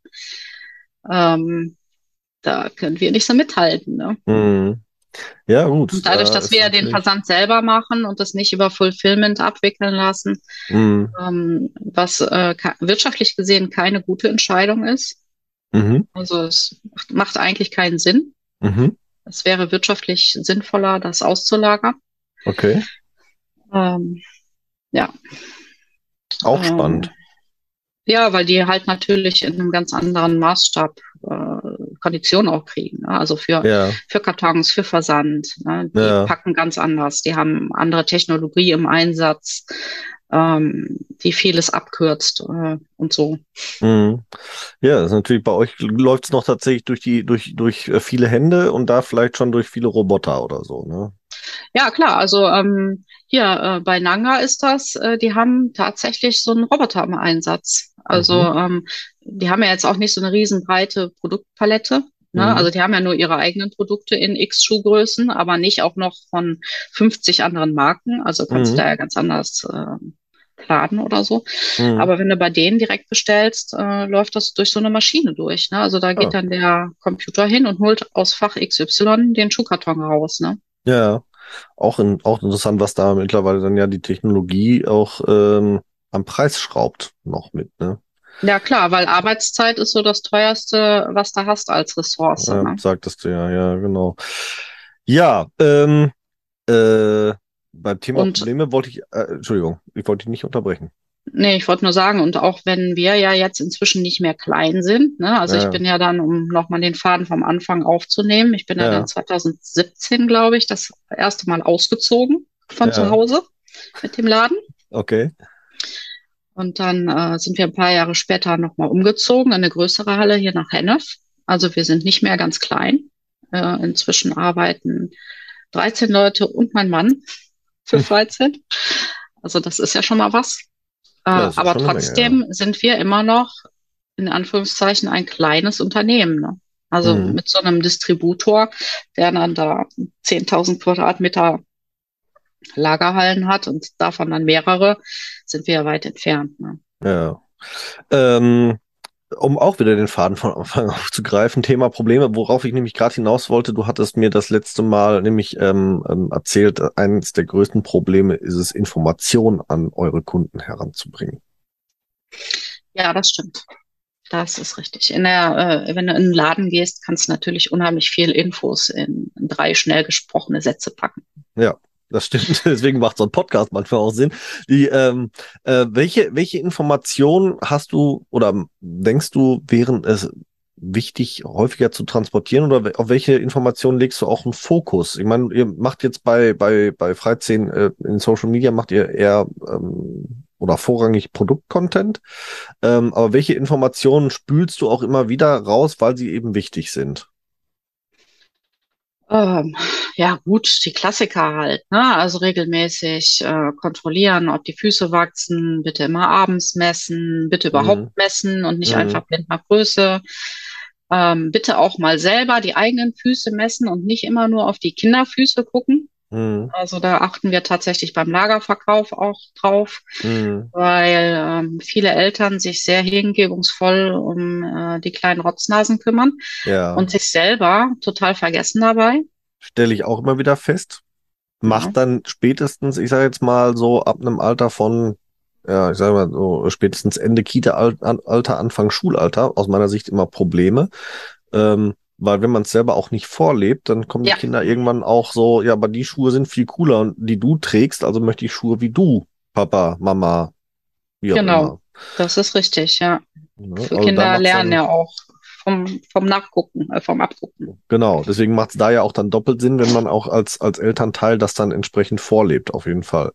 [SPEAKER 4] Ähm, da können wir nicht so mithalten. Ne?
[SPEAKER 3] Mhm. Ja, gut,
[SPEAKER 4] Und dadurch,
[SPEAKER 3] da
[SPEAKER 4] dass
[SPEAKER 3] ist
[SPEAKER 4] wir ja den
[SPEAKER 3] natürlich.
[SPEAKER 4] Versand selber machen und das nicht über Fulfillment abwickeln lassen,
[SPEAKER 3] Mhm.
[SPEAKER 4] ähm, was äh, ka- wirtschaftlich gesehen keine gute Entscheidung ist.
[SPEAKER 3] Mhm.
[SPEAKER 4] Also es macht, macht eigentlich keinen Sinn.
[SPEAKER 3] Mhm.
[SPEAKER 4] Es wäre wirtschaftlich sinnvoller, das auszulagern.
[SPEAKER 3] Okay.
[SPEAKER 4] Ähm, ja,
[SPEAKER 3] Auch
[SPEAKER 4] ähm,
[SPEAKER 3] spannend.
[SPEAKER 4] ja, weil die halt natürlich in einem ganz anderen Maßstab äh, Konditionen auch kriegen. Ne? Also für,
[SPEAKER 3] Ja,
[SPEAKER 4] für Kartons, für Versand. Ne? Die
[SPEAKER 3] ja.
[SPEAKER 4] packen ganz anders. Die haben andere Technologie im Einsatz, ähm, die vieles abkürzt äh, und so.
[SPEAKER 3] Mhm. Ja, das ist natürlich bei euch läuft es noch tatsächlich durch die, durch, durch äh, viele Hände und da vielleicht schon durch viele Roboter oder so, ne?
[SPEAKER 4] Ja, klar. Also ähm, hier äh, bei Nanga ist das, äh, die haben tatsächlich so einen Roboter im Einsatz. Also
[SPEAKER 3] Mhm.
[SPEAKER 4] ähm, die haben ja jetzt auch nicht so eine riesenbreite Produktpalette. Ne?
[SPEAKER 3] Mhm.
[SPEAKER 4] Also die haben ja nur ihre eigenen Produkte in X Schuhgrößen, aber nicht auch noch von fünfzig anderen Marken. Also kannst du
[SPEAKER 3] Mhm.
[SPEAKER 4] da ja ganz anders äh, planen oder so.
[SPEAKER 3] Mhm.
[SPEAKER 4] Aber wenn du bei denen direkt bestellst, äh, läuft das durch so eine Maschine durch. Ne? Also da geht
[SPEAKER 3] Ja,
[SPEAKER 4] dann der Computer hin und holt aus Fach X Y den Schuhkarton raus. Ne?
[SPEAKER 3] ja. Auch, in, auch interessant, was da mittlerweile dann ja die Technologie auch ähm, am Preis schraubt noch mit, ne?
[SPEAKER 4] Ja, klar, weil Arbeitszeit ist so das teuerste, was du hast als Ressource,
[SPEAKER 3] Ja,
[SPEAKER 4] ne?
[SPEAKER 3] sagtest du ja, ja, genau. Ja, ähm, äh, beim Thema
[SPEAKER 4] Und
[SPEAKER 3] Probleme wollte ich, äh, Entschuldigung, ich wollte dich nicht unterbrechen.
[SPEAKER 4] nee, ich wollte nur sagen, und auch wenn wir ja jetzt inzwischen nicht mehr klein sind, ne, also ich
[SPEAKER 3] Ja,
[SPEAKER 4] bin ja dann, um nochmal den Faden vom Anfang aufzunehmen, ich bin ja dann
[SPEAKER 3] ja,
[SPEAKER 4] zwanzig siebzehn, glaube ich, das erste Mal ausgezogen von zu
[SPEAKER 3] ja,
[SPEAKER 4] Hause mit dem Laden.
[SPEAKER 3] okay.
[SPEAKER 4] Und dann äh, sind wir ein paar Jahre später nochmal umgezogen in eine größere Halle hier nach Hennef. Also wir sind nicht mehr ganz klein. Äh, inzwischen arbeiten dreizehn Leute und mein Mann für
[SPEAKER 3] Hm.
[SPEAKER 4] Freizeit. Also das ist ja schon mal was. Äh,
[SPEAKER 3] Ja, das ist
[SPEAKER 4] aber
[SPEAKER 3] schon eine Menge, ja.
[SPEAKER 4] trotzdem sind wir immer noch in Anführungszeichen ein kleines Unternehmen. Ne? Also
[SPEAKER 3] Mhm.
[SPEAKER 4] mit so einem Distributor, der dann da zehntausend Quadratmeter Lagerhallen hat und davon dann mehrere, sind wir ja weit entfernt. Ne?
[SPEAKER 3] Ja. Ähm, um auch wieder den Faden von Anfang aufzugreifen, Thema Probleme, worauf ich nämlich gerade hinaus wollte, du hattest mir das letzte Mal nämlich ähm, ähm, erzählt, eines der größten Probleme ist es, Informationen an eure Kunden heranzubringen.
[SPEAKER 4] Ja, das stimmt. Das ist richtig. In der, äh, wenn du in den Laden gehst, kannst du natürlich unheimlich viel Infos in, in drei schnell gesprochene Sätze packen.
[SPEAKER 3] Ja, das stimmt. Deswegen macht so ein Podcast manchmal auch Sinn. Die, ähm, äh, welche, welche Informationen hast du oder denkst du, wären es wichtig, häufiger zu transportieren oder auf welche Informationen legst du auch einen Fokus? Ich meine, ihr macht jetzt bei, bei, bei Freizehn äh, in Social Media macht ihr eher ähm, oder vorrangig Produktcontent. Ähm, aber welche Informationen spülst du auch immer wieder raus, weil sie eben wichtig sind?
[SPEAKER 4] Ähm, ja, gut, die Klassiker halt, ne? Also regelmäßig äh, kontrollieren, ob die Füße wachsen, bitte immer abends messen, bitte überhaupt
[SPEAKER 3] Mhm.
[SPEAKER 4] messen und nicht
[SPEAKER 3] Mhm.
[SPEAKER 4] einfach blind nach Größe. Ähm, bitte auch mal selber die eigenen Füße messen und nicht immer nur auf die Kinderfüße gucken.
[SPEAKER 3] Mhm.
[SPEAKER 4] Also da achten wir tatsächlich beim Lagerverkauf auch drauf,
[SPEAKER 3] Mhm.
[SPEAKER 4] weil ähm, viele Eltern sich sehr hingebungsvoll um äh, die kleinen Rotznasen kümmern
[SPEAKER 3] Ja.
[SPEAKER 4] und sich selber total vergessen dabei.
[SPEAKER 3] Stelle ich auch immer wieder fest.
[SPEAKER 4] Ja,
[SPEAKER 3] Macht dann spätestens, ich sage jetzt mal so ab einem Alter von, ja, ich sage mal so spätestens Ende Kita-Alter, Anfang Schulalter, aus meiner Sicht immer Probleme. Ähm, weil wenn man es selber auch nicht vorlebt, dann kommen die
[SPEAKER 4] ja,
[SPEAKER 3] Kinder irgendwann auch so, ja, aber die Schuhe sind viel cooler und die du trägst, also möchte ich Schuhe wie du, Papa, Mama, wie auch
[SPEAKER 4] genau.
[SPEAKER 3] immer.
[SPEAKER 4] Das ist richtig, ja.
[SPEAKER 3] Ne?
[SPEAKER 4] Für
[SPEAKER 3] Also da
[SPEAKER 4] Kinder
[SPEAKER 3] macht's
[SPEAKER 4] lernen
[SPEAKER 3] dann,
[SPEAKER 4] ja auch vom, vom Nachgucken, äh, vom Abgucken.
[SPEAKER 3] genau, deswegen macht's da ja auch dann doppelt Sinn, wenn man auch als, als Elternteil das dann entsprechend vorlebt, auf jeden Fall.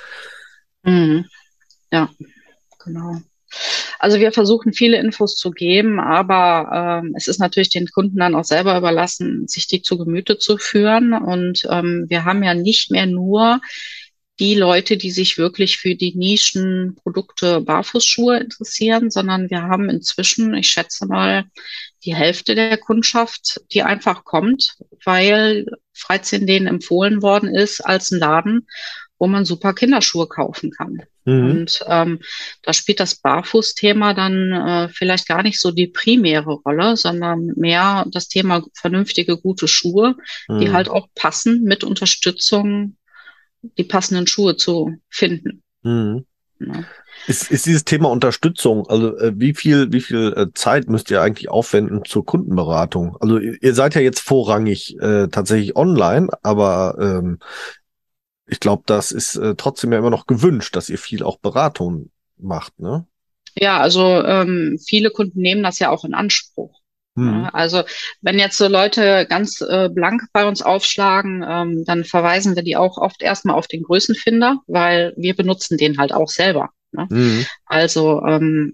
[SPEAKER 4] Mhm. Ja, genau. Also wir versuchen viele Infos zu geben, aber ähm, es ist natürlich den Kunden dann auch selber überlassen, sich die zu Gemüte zu führen. Und ähm, wir haben ja nicht mehr nur die Leute, die sich wirklich für die Nischenprodukte Barfußschuhe interessieren, sondern wir haben inzwischen, ich schätze mal, die Hälfte der Kundschaft, die einfach kommt, weil Freizeit denen empfohlen worden ist als ein Laden, wo man super Kinderschuhe kaufen kann.
[SPEAKER 3] Mhm.
[SPEAKER 4] Und ähm, da spielt das Barfußthema dann äh, vielleicht gar nicht so die primäre Rolle, sondern mehr das Thema vernünftige, gute Schuhe, die halt
[SPEAKER 3] Mhm.
[SPEAKER 4] auch passen mit Unterstützung, die passenden Schuhe zu finden.
[SPEAKER 3] Mhm.
[SPEAKER 4] Ne?
[SPEAKER 3] Ist, ist dieses Thema Unterstützung, also äh, wie viel, wie viel äh, Zeit müsst ihr eigentlich aufwenden zur Kundenberatung? Also ihr, ihr seid ja jetzt vorrangig äh, tatsächlich online, aber ähm, ich glaube, das ist äh, trotzdem ja immer noch gewünscht, dass ihr viel auch Beratung macht, ne?
[SPEAKER 4] Ja, also ähm, viele Kunden nehmen das ja auch in Anspruch.
[SPEAKER 3] Mhm.
[SPEAKER 4] Ne? Also wenn jetzt so Leute ganz äh, blank bei uns aufschlagen, ähm, dann verweisen wir die auch oft erstmal auf den Größenfinder, weil wir benutzen den halt auch selber. Ne?
[SPEAKER 3] Mhm.
[SPEAKER 4] Also ähm,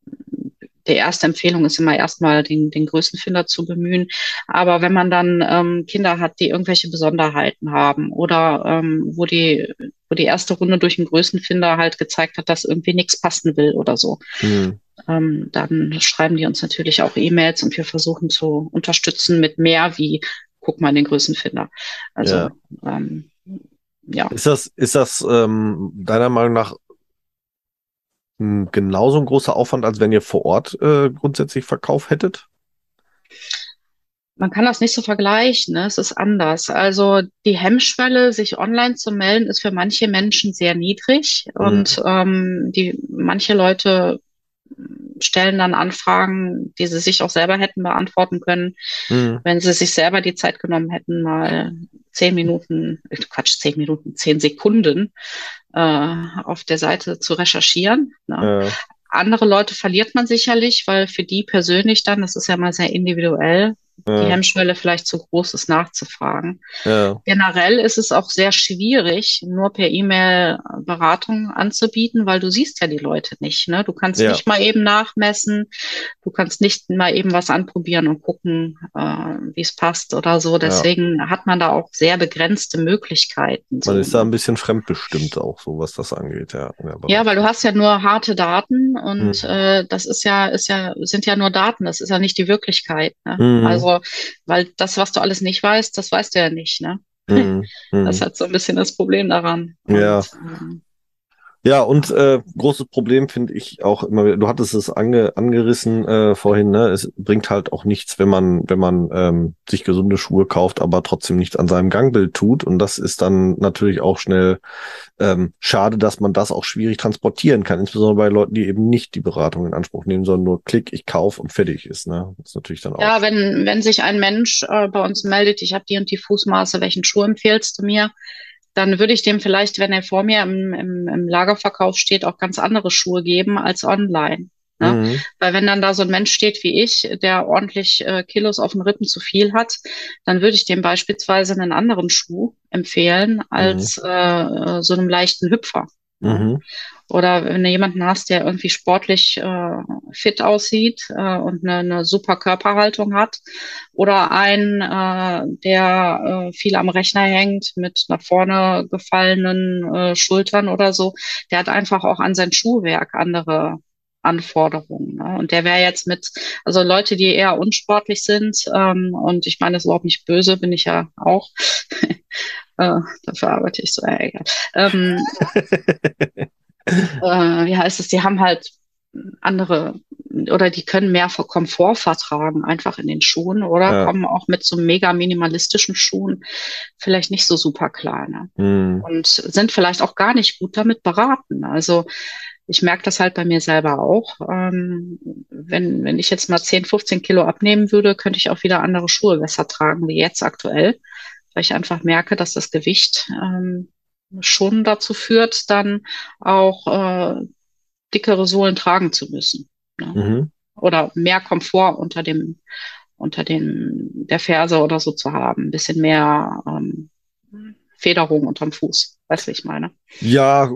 [SPEAKER 4] die erste Empfehlung ist immer erstmal den, den Größenfinder zu bemühen. Aber wenn man dann ähm, Kinder hat, die irgendwelche Besonderheiten haben oder ähm, wo die, wo die erste Runde durch den Größenfinder halt gezeigt hat, dass irgendwie nichts passen will oder so,
[SPEAKER 3] Mhm.
[SPEAKER 4] ähm, dann schreiben die uns natürlich auch E-Mails und wir versuchen zu unterstützen mit mehr wie, guck mal in den Größenfinder. Also
[SPEAKER 3] Ja.
[SPEAKER 4] ähm, ja.
[SPEAKER 3] Ist das, ist das ähm, deiner Meinung nach mh, genauso ein großer Aufwand, als wenn ihr vor Ort äh, grundsätzlich Verkauf hättet?
[SPEAKER 4] Man kann das nicht so vergleichen, ne? Es ist anders. Also die Hemmschwelle, sich online zu melden, ist für manche Menschen sehr niedrig
[SPEAKER 3] Mhm.
[SPEAKER 4] und ähm, die manche Leute stellen dann Anfragen, die sie sich auch selber hätten beantworten können,
[SPEAKER 3] Mhm.
[SPEAKER 4] wenn sie sich selber die Zeit genommen hätten, mal zehn Minuten, äh, Quatsch, zehn Minuten, zehn Sekunden äh, auf der Seite zu recherchieren. Ne?
[SPEAKER 3] Ja,
[SPEAKER 4] Andere Leute verliert man sicherlich, weil für die persönlich dann, das ist ja mal sehr individuell, die
[SPEAKER 3] ja,
[SPEAKER 4] Hemmschwelle vielleicht zu groß ist, nachzufragen.
[SPEAKER 3] ja,
[SPEAKER 4] Generell ist es auch sehr schwierig, nur per E-Mail Beratung anzubieten, weil du siehst ja die Leute nicht, ne? Du kannst
[SPEAKER 3] ja.
[SPEAKER 4] nicht mal eben nachmessen, du kannst nicht mal eben was anprobieren und gucken, äh, wie es passt oder so.
[SPEAKER 3] Ja.
[SPEAKER 4] Deswegen hat man da auch sehr begrenzte Möglichkeiten,
[SPEAKER 3] Man
[SPEAKER 4] so,
[SPEAKER 3] ist da
[SPEAKER 4] ne?
[SPEAKER 3] ein bisschen fremdbestimmt auch, so was das angeht, ja. in der
[SPEAKER 4] Ja, weil du
[SPEAKER 3] Beratung.
[SPEAKER 4] hast ja nur harte Daten und
[SPEAKER 3] Mhm.
[SPEAKER 4] äh, das ist ja, ist ja, sind ja nur Daten, das ist ja nicht die Wirklichkeit, ne?
[SPEAKER 3] Mhm.
[SPEAKER 4] Also, weil das, was du alles nicht weißt, das weißt du ja nicht, ne?
[SPEAKER 3] Mhm.
[SPEAKER 4] Das ist
[SPEAKER 3] Mhm.
[SPEAKER 4] halt so ein bisschen das Problem daran.
[SPEAKER 3] Ja.
[SPEAKER 4] Und ähm,
[SPEAKER 3] Ja, und äh, großes Problem finde ich auch immer, wieder- du hattest es ange, angerissen äh, vorhin, ne? Es bringt halt auch nichts, wenn man, wenn man ähm, sich gesunde Schuhe kauft, aber trotzdem nichts an seinem Gangbild tut. Und das ist dann natürlich auch schnell ähm, schade, dass man das auch schwierig transportieren kann, insbesondere bei Leuten, die eben nicht die Beratung in Anspruch nehmen, sondern nur Klick, ich kauf und fertig ist, ne? Das ist natürlich dann auch.
[SPEAKER 4] ja, wenn, wenn sich ein Mensch äh, bei uns meldet, ich habe die und die Fußmaße, welchen Schuh empfiehlst du mir? Dann würde ich dem vielleicht, wenn er vor mir im, im, im Lagerverkauf steht, auch ganz andere Schuhe geben als online. Ne?
[SPEAKER 3] Mhm.
[SPEAKER 4] Weil wenn dann da so ein Mensch steht wie ich, der ordentlich äh, Kilos auf den Rippen zu viel hat, dann würde ich dem beispielsweise einen anderen Schuh empfehlen
[SPEAKER 3] Mhm.
[SPEAKER 4] als äh, äh, so einem leichten Hüpfer. Ne?
[SPEAKER 3] Mhm.
[SPEAKER 4] Oder wenn du jemanden hast, der irgendwie sportlich äh, fit aussieht äh, und eine, eine super Körperhaltung hat. Oder ein, äh, der äh, viel am Rechner hängt mit nach vorne gefallenen äh, Schultern oder so. Der hat einfach auch an sein Schuhwerk andere Anforderungen. Ne? Und der wäre jetzt mit, also Leute, die eher unsportlich sind, ähm, und ich meine das ist überhaupt nicht böse, bin ich ja auch. äh, dafür arbeite ich so, äh, egal. Ähm, äh, wie heißt es, die haben halt andere oder die können mehr Komfort vertragen, einfach in den Schuhen oder
[SPEAKER 3] Ja.
[SPEAKER 4] kommen auch mit so mega minimalistischen Schuhen vielleicht nicht so super klar, ne?
[SPEAKER 3] Mhm.
[SPEAKER 4] Und sind vielleicht auch gar nicht gut damit beraten. Also ich merke das halt bei mir selber auch. Ähm, wenn, wenn ich jetzt mal zehn, fünfzehn Kilo abnehmen würde, könnte ich auch wieder andere Schuhe besser tragen wie jetzt aktuell, weil ich einfach merke, dass das Gewicht ähm, schon dazu führt, dann auch äh, dickere Sohlen tragen zu müssen. Ne?
[SPEAKER 3] Mhm.
[SPEAKER 4] Oder mehr Komfort unter dem, unter dem, der Ferse oder so zu haben. Ein bisschen mehr ähm, Federung unterm Fuß. Weißt du, wie ich meine?
[SPEAKER 3] Ja,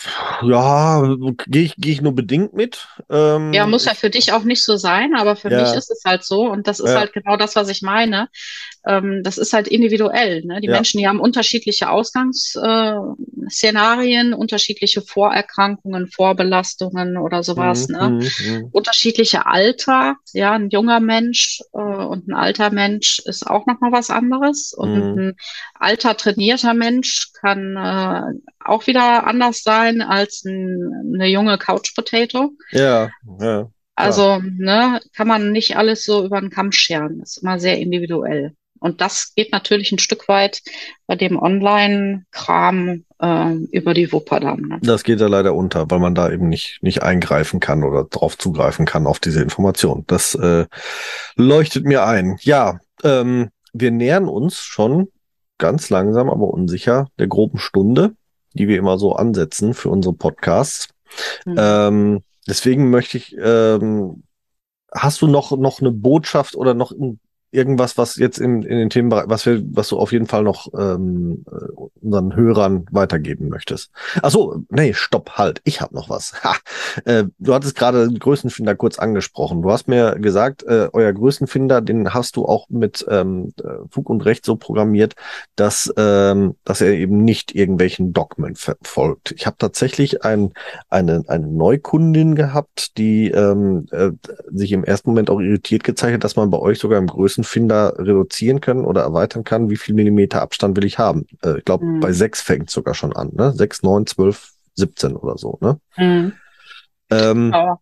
[SPEAKER 3] ja, gehe ich, gehe ich nur bedingt mit.
[SPEAKER 4] Ja,
[SPEAKER 3] Ähm,
[SPEAKER 4] muss ja
[SPEAKER 3] ich,
[SPEAKER 4] für dich auch nicht so sein, aber für mich
[SPEAKER 3] ja,
[SPEAKER 4] ist es halt so. Und das ist
[SPEAKER 3] ja,
[SPEAKER 4] halt genau das, was ich meine. Ähm, das ist halt individuell. Ne? Die
[SPEAKER 3] ja.
[SPEAKER 4] Menschen, die haben unterschiedliche Ausgangsszenarien, äh, Szenarien, unterschiedliche Vorerkrankungen, Vorbelastungen oder sowas.
[SPEAKER 3] Mhm,
[SPEAKER 4] Ne?
[SPEAKER 3] mhm, mhm,
[SPEAKER 4] Unterschiedliche Alter. Ja, ein junger Mensch äh, und ein alter Mensch ist auch nochmal was anderes. Und
[SPEAKER 3] mhm.
[SPEAKER 4] ein alter trainierter Mensch kann äh, auch wieder anders sein als ein, eine junge Couch Potato.
[SPEAKER 3] Ja, ja, klar.
[SPEAKER 4] Also, ne, kann man nicht alles so über den Kamm scheren. Das ist immer sehr individuell. Und das geht natürlich ein Stück weit bei dem Online-Kram äh, über die Wupper dann. Ne?
[SPEAKER 3] Das geht ja leider unter, weil man da eben nicht, nicht eingreifen kann oder drauf zugreifen kann auf diese Information. Das äh, leuchtet mir ein. Ja, ähm, wir nähern uns schon ganz langsam, aber unsicher der groben Stunde, die wir immer so ansetzen für unsere Podcasts.
[SPEAKER 4] Mhm.
[SPEAKER 3] Ähm, deswegen möchte ich, ähm, hast du noch, noch eine Botschaft oder noch in- irgendwas, was jetzt in, in den Themenbereich, was wir, was du auf jeden Fall noch ähm, äh, unseren Hörern weitergeben möchtest? Ach so, nee, stopp, halt, ich habe noch was. Ha, äh, du hattest gerade den Größenfinder kurz angesprochen. Du hast mir gesagt, äh, euer Größenfinder, den hast du auch mit ähm, äh, Fug und Recht so programmiert, dass, ähm, dass er eben nicht irgendwelchen Dogmen folgt. Ich habe tatsächlich ein, eine, eine Neukundin gehabt, die ähm, äh, sich im ersten Moment auch irritiert gezeigt hat, dass man bei euch sogar im Größenfinder reduzieren können oder erweitern kann, wie viel Millimeter Abstand will ich haben. Äh, ich glaube, bei
[SPEAKER 4] Mhm.
[SPEAKER 3] sechs fängt sogar schon an, ne? Sechs, neun, zwölf, siebzehn oder so, ne?
[SPEAKER 4] Mhm.
[SPEAKER 3] Ähm,
[SPEAKER 4] Aber,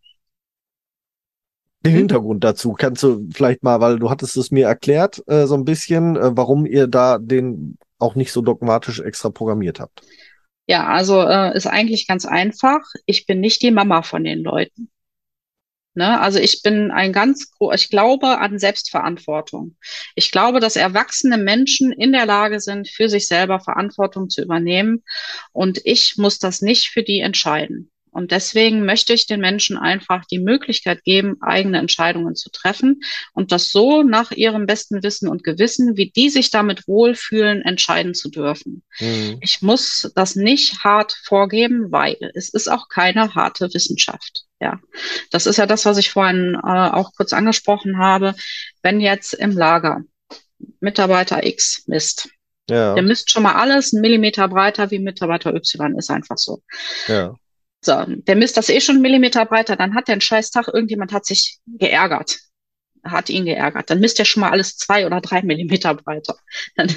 [SPEAKER 3] den
[SPEAKER 4] hm?
[SPEAKER 3] Hintergrund dazu kannst du vielleicht mal, weil du hattest es mir erklärt, äh, so ein bisschen, äh, warum ihr da den auch nicht so dogmatisch extra programmiert habt.
[SPEAKER 4] Ja, also äh, ist eigentlich ganz einfach. Ich bin nicht die Mama von den Leuten. Ne? Also ich bin ein ganz, gro- ich glaube an Selbstverantwortung. Ich glaube, dass erwachsene Menschen in der Lage sind, für sich selber Verantwortung zu übernehmen. Und ich muss das nicht für die entscheiden. Und deswegen möchte ich den Menschen einfach die Möglichkeit geben, eigene Entscheidungen zu treffen und das so nach ihrem besten Wissen und Gewissen, wie die sich damit wohlfühlen, entscheiden zu dürfen.
[SPEAKER 3] Mhm.
[SPEAKER 4] Ich muss das nicht hart vorgeben, weil es ist auch keine harte Wissenschaft. Ja, das ist ja das, was ich vorhin äh, auch kurz angesprochen habe. Wenn jetzt im Lager Mitarbeiter X misst,
[SPEAKER 3] Ja,
[SPEAKER 4] der misst schon mal alles einen Millimeter breiter wie Mitarbeiter Y, ist einfach so.
[SPEAKER 3] ja.
[SPEAKER 4] So, der misst das eh schon einen Millimeter breiter, dann hat der einen scheiß Tag, irgendjemand hat sich geärgert, hat ihn geärgert. Dann misst er schon mal alles zwei oder drei Millimeter breiter. Dann,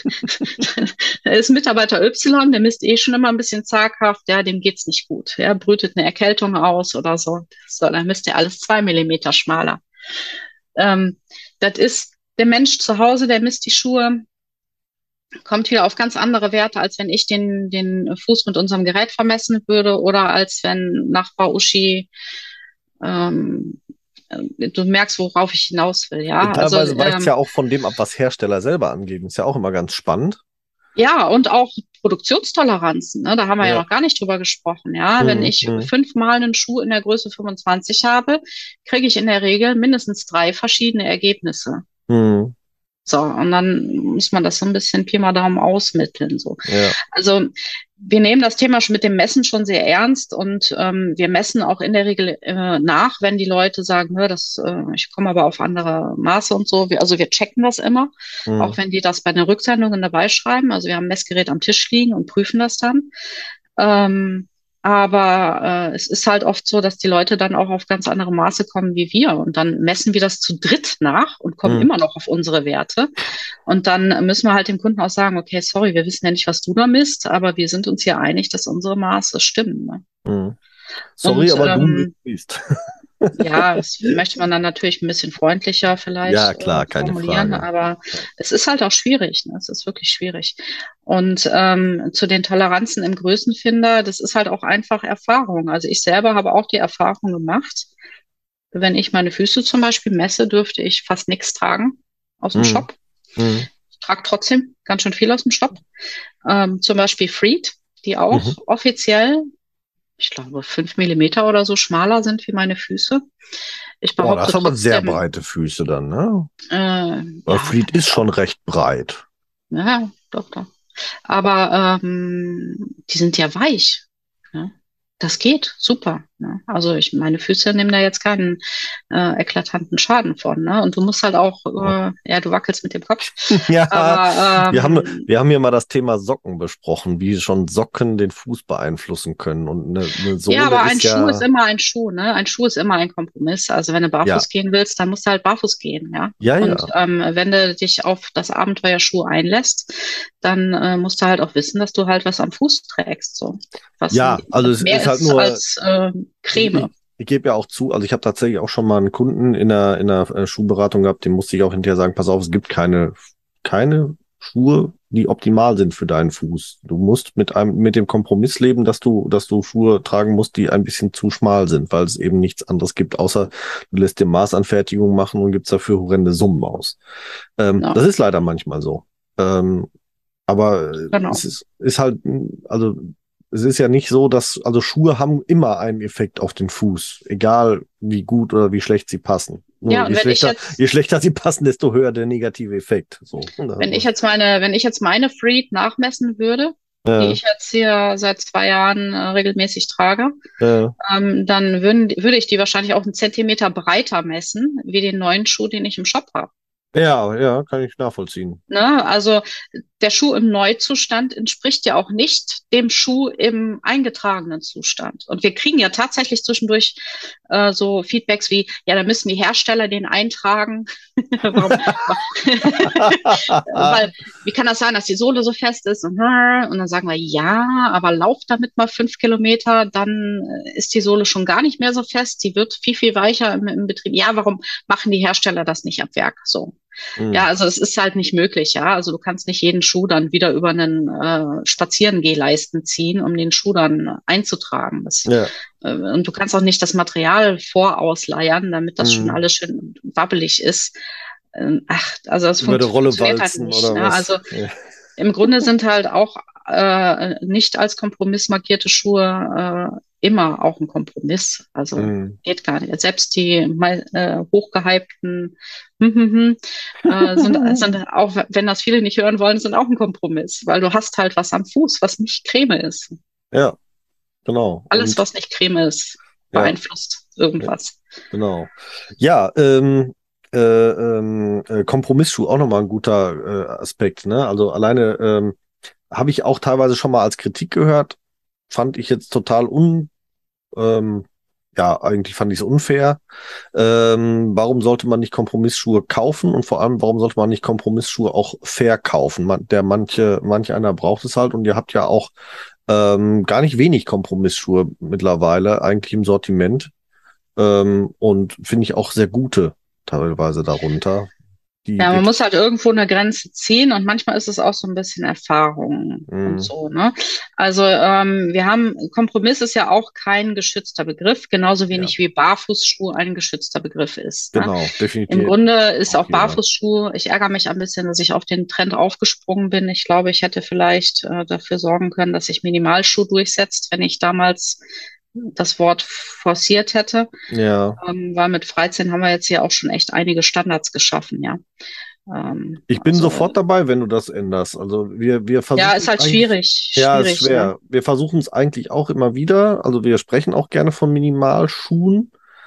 [SPEAKER 4] dann ist Mitarbeiter Y, der misst eh schon immer ein bisschen zaghaft, ja, dem geht's nicht gut. Ja, brütet eine Erkältung aus oder so. So, dann misst er alles zwei Millimeter schmaler. Ähm, das ist der Mensch zu Hause, der misst die Schuhe, kommt wieder auf ganz andere Werte, als wenn ich den, den Fuß mit unserem Gerät vermessen würde oder als wenn Nachbar Uschi, ähm, äh, du merkst, worauf ich hinaus will, ja. Also,
[SPEAKER 3] Teilweise weicht es
[SPEAKER 4] ähm,
[SPEAKER 3] ja auch von dem ab, was Hersteller selber angeben. Ist ja auch immer ganz spannend.
[SPEAKER 4] ja, und auch Produktionstoleranzen, ne? Da haben wir ja
[SPEAKER 3] Ja.
[SPEAKER 4] noch gar nicht drüber gesprochen, ja.
[SPEAKER 3] Mhm,
[SPEAKER 4] Wenn ich
[SPEAKER 3] mhm.
[SPEAKER 4] fünfmal einen Schuh in der Größe fünfundzwanzig habe, kriege ich in der Regel mindestens drei verschiedene Ergebnisse.
[SPEAKER 3] Mhm.
[SPEAKER 4] So, und dann muss man das so ein bisschen Pi mal Daumen ausmitteln, so.
[SPEAKER 3] Ja.
[SPEAKER 4] Also wir nehmen das Thema schon mit dem Messen schon sehr ernst und ähm, wir messen auch in der Regel äh, nach, wenn die Leute sagen, ne, das, äh, ich komme aber auf andere Maße und so. Wir, also wir checken das immer,
[SPEAKER 3] Mhm.
[SPEAKER 4] auch wenn die das bei den Rücksendungen dabei schreiben. Also wir haben ein Messgerät am Tisch liegen und prüfen das dann. Ähm, aber äh, es ist halt oft so, dass die Leute dann auch auf ganz andere Maße kommen wie wir. Und dann messen wir das zu dritt nach und kommen
[SPEAKER 3] Mhm.
[SPEAKER 4] immer noch auf unsere Werte. Und dann müssen wir halt dem Kunden auch sagen, okay, sorry, wir wissen ja nicht, was du da misst, aber wir sind uns hier einig, dass unsere Maße stimmen. Ne?
[SPEAKER 3] Mhm. Sorry,
[SPEAKER 4] Und,
[SPEAKER 3] aber du
[SPEAKER 4] ähm,
[SPEAKER 3] misst.
[SPEAKER 4] Ja, das möchte man dann natürlich ein bisschen freundlicher vielleicht
[SPEAKER 3] Ja, klar,
[SPEAKER 4] äh,
[SPEAKER 3] keine
[SPEAKER 4] formulieren,
[SPEAKER 3] Frage.
[SPEAKER 4] aber es ist halt auch schwierig, ne? Es ist wirklich schwierig. Und ähm, zu den Toleranzen im Größenfinder, das ist halt auch einfach Erfahrung. Also ich selber habe auch die Erfahrung gemacht, wenn ich meine Füße zum Beispiel messe, dürfte ich fast nichts tragen aus dem
[SPEAKER 3] Mhm.
[SPEAKER 4] Shop.
[SPEAKER 3] Mhm.
[SPEAKER 4] Ich trage trotzdem ganz schön viel aus dem Shop. Ähm, zum Beispiel Freed, die auch
[SPEAKER 3] Mhm.
[SPEAKER 4] offiziell, ich glaube, fünf Millimeter oder so schmaler sind wie meine Füße. Ich
[SPEAKER 3] Boah, das
[SPEAKER 4] behaupte
[SPEAKER 3] haben aber sehr
[SPEAKER 4] trotzdem,
[SPEAKER 3] breite Füße dann, ne?
[SPEAKER 4] äh,
[SPEAKER 3] Weil
[SPEAKER 4] ja,
[SPEAKER 3] Fleet ist schon recht breit.
[SPEAKER 4] ja, doch, doch. Aber ähm, die sind ja weich. Ne? Das geht, super. Ne? Also ich, meine Füße nehmen da jetzt keinen äh, eklatanten Schaden von. Ne? Und du musst halt auch, äh, ja, du wackelst mit dem Kopf.
[SPEAKER 3] Ja,
[SPEAKER 4] Aber
[SPEAKER 3] wir haben,
[SPEAKER 4] ähm,
[SPEAKER 3] wir haben hier mal das Thema Socken besprochen, wie schon Socken den Fuß beeinflussen können. Und eine, eine Sohle
[SPEAKER 4] ja, aber ein
[SPEAKER 3] ist
[SPEAKER 4] Schuh
[SPEAKER 3] ja,
[SPEAKER 4] ist immer ein Schuh, ne? Ein Schuh ist immer ein Kompromiss. Also wenn du
[SPEAKER 3] ja,
[SPEAKER 4] barfuß gehen willst, dann musst du halt barfuß gehen, ja.
[SPEAKER 3] ja,
[SPEAKER 4] Und
[SPEAKER 3] ja.
[SPEAKER 4] ähm, wenn du dich auf das Abenteuer Schuh einlässt, dann äh, musst du halt auch wissen, dass du halt was am Fuß trägst, so. Was,
[SPEAKER 3] Ja, also
[SPEAKER 4] was
[SPEAKER 3] es
[SPEAKER 4] mehr
[SPEAKER 3] ist halt
[SPEAKER 4] ist
[SPEAKER 3] nur,
[SPEAKER 4] als äh,
[SPEAKER 3] ich,
[SPEAKER 4] Creme.
[SPEAKER 3] ich, ich gebe ja auch zu, also ich habe tatsächlich auch schon mal einen Kunden in der, in der äh, Schuhberatung gehabt, dem musste ich auch hinterher sagen, pass auf, es gibt keine, keine Schuhe, die optimal sind für deinen Fuß. Du musst mit einem, mit dem Kompromiss leben, dass du, dass du Schuhe tragen musst, die ein bisschen zu schmal sind, weil es eben nichts anderes gibt, außer du lässt dir Maßanfertigung machen und gibst dafür horrende Summen aus. Ähm,
[SPEAKER 4] Ja,
[SPEAKER 3] das ist leider manchmal so. Ähm, aber äh,
[SPEAKER 4] genau.
[SPEAKER 3] es ist, ist halt, also es ist ja nicht so, dass, also Schuhe haben immer einen Effekt auf den Fuß, egal wie gut oder wie schlecht sie passen. Nur
[SPEAKER 4] Ja, und
[SPEAKER 3] je
[SPEAKER 4] wenn ich
[SPEAKER 3] schlechter,
[SPEAKER 4] jetzt,
[SPEAKER 3] je schlechter sie passen, desto höher der negative Effekt. So.
[SPEAKER 4] wenn ich jetzt meine, wenn ich jetzt meine Freed nachmessen würde, die
[SPEAKER 3] Ja,
[SPEAKER 4] ich jetzt hier seit zwei Jahren äh, regelmäßig trage,
[SPEAKER 3] ja,
[SPEAKER 4] ähm, dann würden, würde ich die wahrscheinlich auch einen Zentimeter breiter messen, wie den neuen Schuh, den ich im Shop habe.
[SPEAKER 3] ja, ja, kann ich nachvollziehen.
[SPEAKER 4] Ne? Also der Schuh im Neuzustand entspricht ja auch nicht dem Schuh im eingetragenen Zustand. Und wir kriegen ja tatsächlich zwischendurch äh, so Feedbacks wie, ja, da müssen die Hersteller den eintragen. Warum? Weil, wie kann das sein, dass die Sohle so fest ist? Und, und dann sagen wir, ja, aber lauf damit mal fünf Kilometer, dann ist die Sohle schon gar nicht mehr so fest. Sie wird viel, viel weicher im, im Betrieb. Ja, warum machen die Hersteller das nicht ab Werk so?
[SPEAKER 3] Hm.
[SPEAKER 4] Ja, also es ist halt nicht möglich, ja. Also du kannst nicht jeden Schuh dann wieder über einen äh, Spazierengehleisten ziehen, um den Schuh dann einzutragen. Das,
[SPEAKER 3] Ja.
[SPEAKER 4] äh, und du kannst auch nicht das Material vorausleiern, damit das schon
[SPEAKER 3] Mhm.
[SPEAKER 4] alles schön wabbelig ist. Ähm, ach, also das
[SPEAKER 3] Über die
[SPEAKER 4] funkt,
[SPEAKER 3] Rolle
[SPEAKER 4] funktioniert halt
[SPEAKER 3] walzen
[SPEAKER 4] nicht.
[SPEAKER 3] oder
[SPEAKER 4] Ne?
[SPEAKER 3] was?
[SPEAKER 4] Also
[SPEAKER 3] Ja.
[SPEAKER 4] im Grunde sind halt auch äh, nicht als Kompromiss markierte Schuhe äh, immer auch ein Kompromiss. Also
[SPEAKER 3] Mhm.
[SPEAKER 4] geht gar nicht. Selbst die mal, äh, hochgehypten hm, hm, hm, äh, sind, sind auch, wenn das viele nicht hören wollen, sind auch ein Kompromiss, weil du hast halt was am Fuß, was nicht Creme ist.
[SPEAKER 3] Ja, genau.
[SPEAKER 4] Alles,
[SPEAKER 3] Und
[SPEAKER 4] was nicht Creme ist,
[SPEAKER 3] ja,
[SPEAKER 4] beeinflusst
[SPEAKER 3] ja,
[SPEAKER 4] irgendwas.
[SPEAKER 3] genau. Ja, ähm, äh, ähm, äh, Kompromissschuh auch nochmal ein guter äh, Aspekt, ne? Also alleine ähm, habe ich auch teilweise schon mal als Kritik gehört, fand ich jetzt total un, ähm, ja, eigentlich fand ich es unfair. Ähm, warum sollte man nicht Kompromissschuhe kaufen und vor allem, warum sollte man nicht Kompromissschuhe auch verkaufen? Man, der manche, manch einer braucht es halt und ihr habt ja auch ähm, gar nicht wenig Kompromissschuhe mittlerweile eigentlich im Sortiment ähm, und finde ich auch sehr gute teilweise darunter, die
[SPEAKER 4] Ja, man
[SPEAKER 3] wirklich,
[SPEAKER 4] muss halt irgendwo eine Grenze ziehen und manchmal ist es auch so ein bisschen Erfahrung und
[SPEAKER 3] mh,
[SPEAKER 4] so, ne? Also ähm, wir haben, Kompromiss ist ja auch kein geschützter Begriff, genauso
[SPEAKER 3] ja,
[SPEAKER 4] wenig wie Barfußschuh ein geschützter Begriff ist, ne?
[SPEAKER 3] genau,
[SPEAKER 4] Im
[SPEAKER 3] definitiv
[SPEAKER 4] Grunde ist
[SPEAKER 3] auch
[SPEAKER 4] auch
[SPEAKER 3] jeder.
[SPEAKER 4] Barfußschuh, ich ärgere mich ein bisschen, dass ich auf den Trend aufgesprungen bin. Ich glaube, ich hätte vielleicht äh, dafür sorgen können, dass sich Minimalschuh durchsetzt, wenn ich damals das Wort forciert hätte.
[SPEAKER 3] Ja.
[SPEAKER 4] Ähm, weil mit dreizehn haben wir jetzt hier auch schon echt einige Standards geschaffen, ja. Ähm,
[SPEAKER 3] Ich bin
[SPEAKER 4] also
[SPEAKER 3] sofort dabei, wenn du das änderst. Also wir, wir
[SPEAKER 4] ja,
[SPEAKER 3] versuchen
[SPEAKER 4] ist
[SPEAKER 3] es
[SPEAKER 4] halt
[SPEAKER 3] eigentlich,
[SPEAKER 4] schwierig,
[SPEAKER 3] ja, ist
[SPEAKER 4] schwierig, ja.
[SPEAKER 3] schwer. Wir versuchen es eigentlich auch immer wieder. Also wir sprechen auch gerne von Minimalschuhen.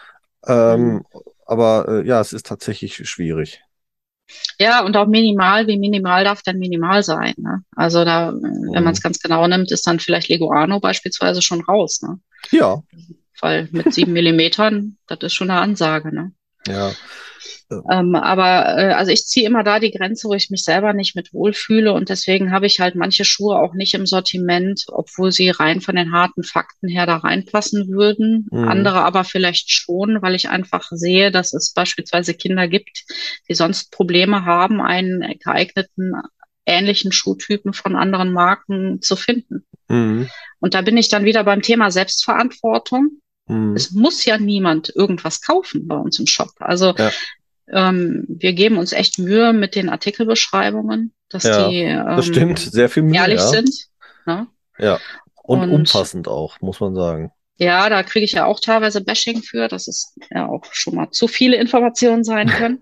[SPEAKER 4] Hm.
[SPEAKER 3] Ähm, aber äh, ja, es ist tatsächlich schwierig.
[SPEAKER 4] Ja, und auch minimal, wie minimal darf denn minimal sein, ne? Also da, äh, wenn man es
[SPEAKER 3] Mhm.
[SPEAKER 4] ganz genau nimmt, ist dann vielleicht Leguano beispielsweise schon raus, ne?
[SPEAKER 3] Ja,
[SPEAKER 4] Weil mit sieben Millimetern, das ist schon eine Ansage, ne?
[SPEAKER 3] ja. Äh,
[SPEAKER 4] Ähm, aber äh, also ich ziehe immer da die Grenze, wo ich mich selber nicht mit wohlfühle und deswegen habe ich halt manche Schuhe auch nicht im Sortiment, obwohl sie rein von den harten Fakten her da reinpassen würden.
[SPEAKER 3] mhm.
[SPEAKER 4] Andere aber vielleicht schon, weil ich einfach sehe, dass es beispielsweise Kinder gibt, die sonst Probleme haben, einen geeigneten ähnlichen Schuhtypen von anderen Marken zu finden.
[SPEAKER 3] Mhm.
[SPEAKER 4] Und da bin ich dann wieder beim Thema Selbstverantwortung.
[SPEAKER 3] Mhm.
[SPEAKER 4] Es muss ja niemand irgendwas kaufen bei uns im Shop. Also
[SPEAKER 3] Ja,
[SPEAKER 4] ähm, wir geben uns echt Mühe mit den Artikelbeschreibungen, dass
[SPEAKER 3] ja.
[SPEAKER 4] die
[SPEAKER 3] Das stimmt.
[SPEAKER 4] ähm,
[SPEAKER 3] Sehr viel Mühe,
[SPEAKER 4] ehrlich
[SPEAKER 3] ja.
[SPEAKER 4] sind. Ne?
[SPEAKER 3] Ja. Und
[SPEAKER 4] Und
[SPEAKER 3] umfassend auch, muss man sagen.
[SPEAKER 4] ja, da kriege ich ja auch teilweise Bashing für, dass es ja auch schon mal zu viele Informationen sein können.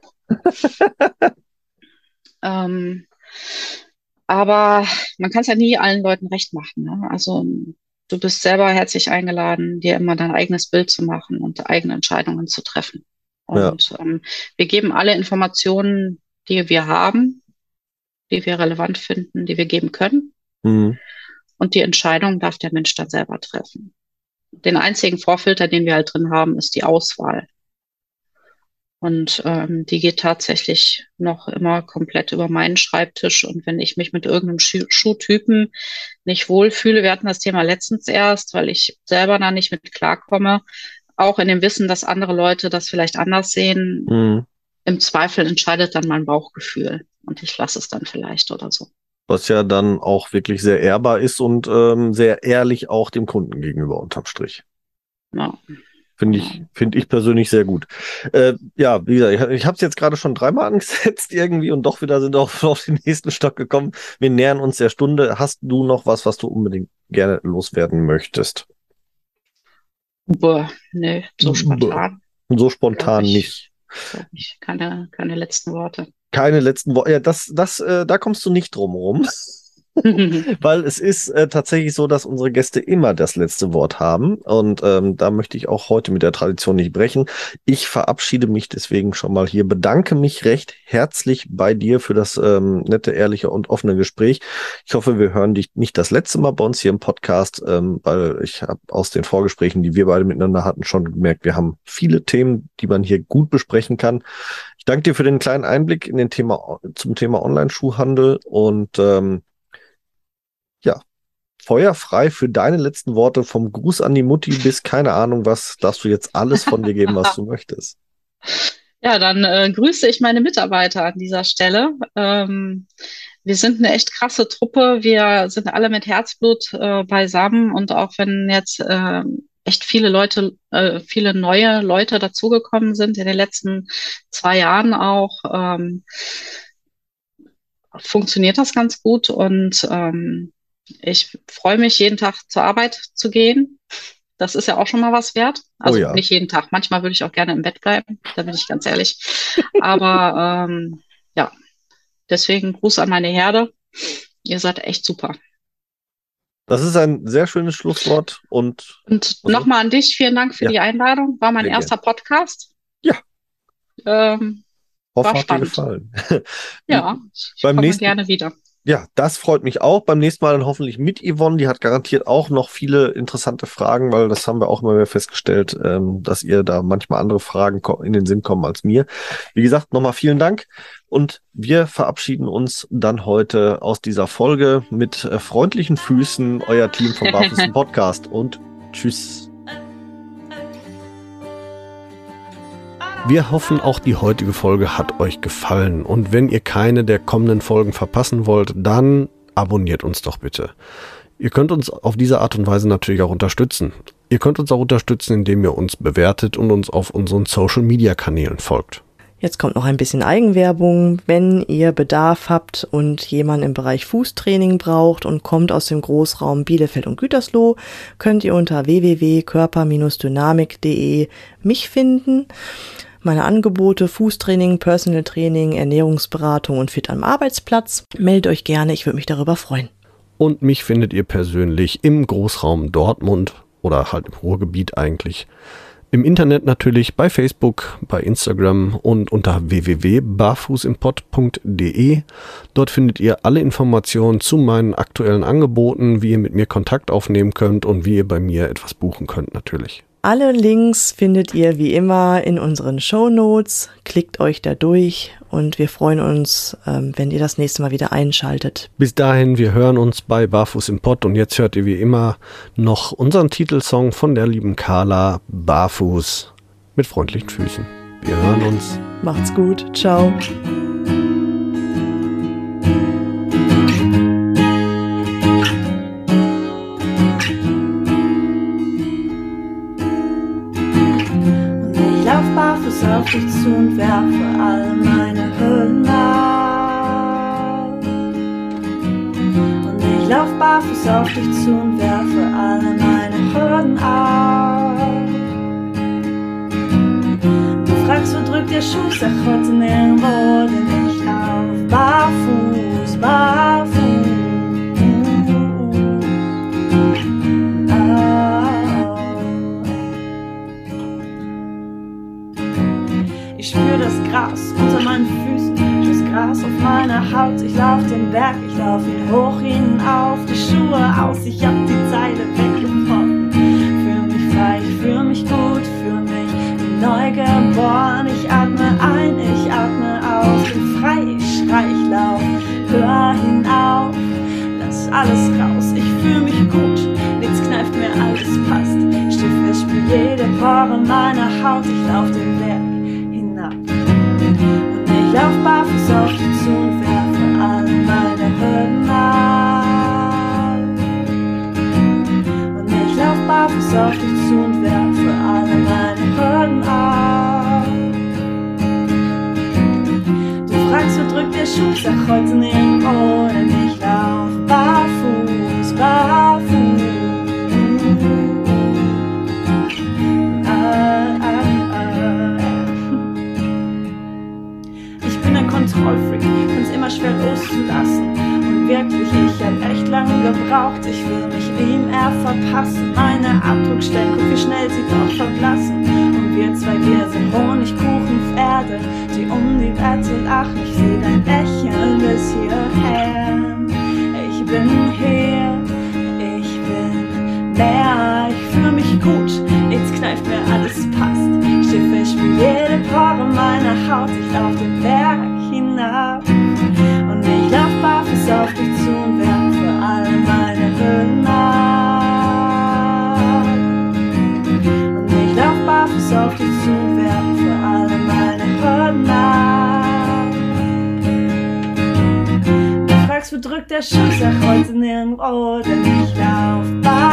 [SPEAKER 4] Ähm, aber man kann es ja nie allen Leuten recht machen. Ne? Also du bist selber herzlich eingeladen, dir immer dein eigenes Bild zu machen und eigene Entscheidungen zu treffen.
[SPEAKER 3] Ja.
[SPEAKER 4] Und ähm, wir geben alle Informationen, die wir haben, die wir relevant finden, die wir geben können.
[SPEAKER 3] Mhm.
[SPEAKER 4] Und die Entscheidung darf der Mensch dann selber treffen. Den einzigen Vorfilter, den wir halt drin haben, ist die Auswahl. Und ähm, die geht tatsächlich noch immer komplett über meinen Schreibtisch. Und wenn ich mich mit irgendeinem Schuh Schuhtypen nicht wohlfühle, wir hatten das Thema letztens erst, weil ich selber da nicht mit klarkomme, auch in dem Wissen, dass andere Leute das vielleicht anders sehen,
[SPEAKER 3] Mhm.
[SPEAKER 4] im Zweifel entscheidet dann mein Bauchgefühl. Und ich lasse es dann vielleicht oder so.
[SPEAKER 3] Was ja dann auch wirklich sehr ehrbar ist und ähm, sehr ehrlich auch dem Kunden gegenüber unterm Strich.
[SPEAKER 4] Ja,
[SPEAKER 3] Finde
[SPEAKER 4] genau.
[SPEAKER 3] ich, finde ich persönlich sehr gut. Äh, ja, wie gesagt, ich, ich habe es jetzt gerade schon dreimal angesetzt irgendwie und doch wieder sind wir auf, auf den nächsten Stock gekommen. Wir nähern uns der Stunde. Hast du noch was, was du unbedingt gerne loswerden möchtest?
[SPEAKER 4] Boah, nee, so
[SPEAKER 3] Bäh.
[SPEAKER 4] spontan,
[SPEAKER 3] So
[SPEAKER 4] glaube
[SPEAKER 3] spontan
[SPEAKER 4] ich,
[SPEAKER 3] nicht.
[SPEAKER 4] glaube ich, keine, keine letzten Worte.
[SPEAKER 3] Keine letzten Worte. Ja, das, das, äh, da kommst du nicht drum rum. Weil es ist äh, tatsächlich so, dass unsere Gäste immer das letzte Wort haben. Und ähm, da möchte ich auch heute mit der Tradition nicht brechen. Ich verabschiede mich deswegen schon mal hier, bedanke mich recht herzlich bei dir für das ähm, nette, ehrliche und offene Gespräch. Ich hoffe, wir hören dich nicht das letzte Mal bei uns hier im Podcast, ähm, weil ich habe aus den Vorgesprächen, die wir beide miteinander hatten, schon gemerkt, wir haben viele Themen, die man hier gut besprechen kann. Ich danke dir für den kleinen Einblick in den Thema zum Thema Online-Schuhhandel und ähm, ja, Feuer frei für deine letzten Worte, vom Gruß an die Mutti bis keine Ahnung was, darfst du jetzt alles von dir geben, was du möchtest.
[SPEAKER 4] Ja, dann äh, grüße ich meine Mitarbeiter an dieser Stelle. Ähm, wir sind eine echt krasse Truppe. Wir sind alle mit Herzblut äh, beisammen und auch wenn jetzt äh, echt viele Leute, äh, viele neue Leute dazugekommen sind in den letzten zwei Jahren auch, ähm, funktioniert das ganz gut und ähm, ich freue mich, jeden Tag zur Arbeit zu gehen. Das ist ja auch schon mal was wert. Also
[SPEAKER 3] Oh ja.
[SPEAKER 4] nicht jeden Tag. Manchmal würde ich auch gerne im Bett bleiben, da bin ich ganz ehrlich. Aber ähm, ja, deswegen Gruß an meine Herde. Ihr seid echt super.
[SPEAKER 3] Das ist ein sehr schönes Schlusswort. Und
[SPEAKER 4] Und
[SPEAKER 3] also,
[SPEAKER 4] nochmal an dich, vielen Dank für
[SPEAKER 3] Ja.
[SPEAKER 4] die Einladung. War mein
[SPEAKER 3] Sehr
[SPEAKER 4] erster Podcast.
[SPEAKER 3] Ja.
[SPEAKER 4] Ähm,
[SPEAKER 3] hoffe,
[SPEAKER 4] war
[SPEAKER 3] hat dir
[SPEAKER 4] spannend.
[SPEAKER 3] gefallen.
[SPEAKER 4] Ja, ich
[SPEAKER 3] Beim
[SPEAKER 4] komme
[SPEAKER 3] nächsten-
[SPEAKER 4] gerne wieder.
[SPEAKER 3] Ja, das freut mich auch. Beim nächsten Mal dann hoffentlich mit Yvonne. Die hat garantiert auch noch viele interessante Fragen, weil das haben wir auch immer wieder festgestellt, ähm, dass ihr da manchmal andere Fragen ko- in den Sinn kommen als mir. Wie gesagt, nochmal vielen Dank. Und wir verabschieden uns dann heute aus dieser Folge mit äh, freundlichen Füßen. Euer Team vom Barfuß im Podcast. Und tschüss. Wir hoffen, auch die heutige Folge hat euch gefallen. Und wenn ihr keine der kommenden Folgen verpassen wollt, dann abonniert uns doch bitte. Ihr könnt uns auf diese Art und Weise natürlich auch unterstützen. Ihr könnt uns auch unterstützen, indem ihr uns bewertet und uns auf unseren Social-Media-Kanälen folgt.
[SPEAKER 5] Jetzt kommt noch ein bisschen Eigenwerbung. Wenn ihr Bedarf habt und jemanden im Bereich Fußtraining braucht und kommt aus dem Großraum Bielefeld und Gütersloh, könnt ihr unter w w w punkt körper dynamik punkt de mich finden. Meine Angebote: Fußtraining, Personal Training, Ernährungsberatung und Fit am Arbeitsplatz. Meldet euch gerne, ich würde mich darüber freuen.
[SPEAKER 3] Und mich findet ihr persönlich im Großraum Dortmund oder halt im Ruhrgebiet eigentlich. Im Internet natürlich, bei Facebook, bei Instagram und unter w w w punkt barfußimpod punkt de. Dort findet ihr alle Informationen zu meinen aktuellen Angeboten, wie ihr mit mir Kontakt aufnehmen könnt und wie ihr bei mir etwas buchen könnt natürlich.
[SPEAKER 5] Alle Links findet ihr wie immer in unseren Shownotes. Klickt euch da durch und wir freuen uns, ähm, wenn ihr das nächste Mal wieder einschaltet.
[SPEAKER 3] Bis dahin, wir hören uns bei Barfuß im Pott und jetzt hört ihr wie immer noch unseren Titelsong von der lieben Carla, Barfuß mit freundlichen Füßen. Wir hören uns.
[SPEAKER 5] Macht's gut. Ciao.
[SPEAKER 1] Barfuß auf dich zu und werfe all meine Hürden ab. Und ich lauf barfuß auf dich zu und werfe alle meine Hürden ab. Du fragst, wo drückt der Schuh, sag heute nirgendwo, denn ich lauf barfuß, barfuß. Ich spür das Gras unter meinen Füßen, das Gras auf meiner Haut. Ich lauf den Berg, ich lauf ihn hoch hinauf, die Schuhe aus, ich hab die Zeile weggebrochen. Fühl mich frei, ich fühl mich gut, fühl mich wie neu geboren. Ich atme ein, ich atme aus, bin frei, ich schrei, ich lauf, hör hinauf, lass alles raus. Ich fühl mich gut, nichts kneift mir, alles passt. Stief, ich spür jede Pore meiner Haut, ich lauf den Berg. Ich lauf barfuß auf dich zu und werfe alle meine Hürden ab. Und ich lauf barfuß auf dich zu und werfe alle meine Hürden ab. Du fragst, wo drückt der Schuh, sag heute nirgendwo, denn ich lauf barfuß, barfuß. Kontrollfreak, find's immer schwer loszulassen. Und wirklich, ich hab echt lange gebraucht. Ich will mich ihm eher verpassen. Meine Abdruckstellen, guck wie schnell sie doch verblassen. Und wir zwei, wir sind Honigkuchenpferde, die um die Wette lachen. Ich seh dein Lächeln bis hierher. Ich bin hier, ich bin mehr. Ich fühl mich gut, nichts kneift mir, alles passt. Stief, ich spür jede Pore meiner Haut. Ich lauf den Berg hinab. Und ich lauf barfuß auf dich zu und werfe alle meine Hürden ab. Und ich lauf barfuß auf dich zu und werfe alle meine Hürden ab. Du fragst, wo drückt der Schuh, sag heute nirgendwo, denn ich lauf barfuß.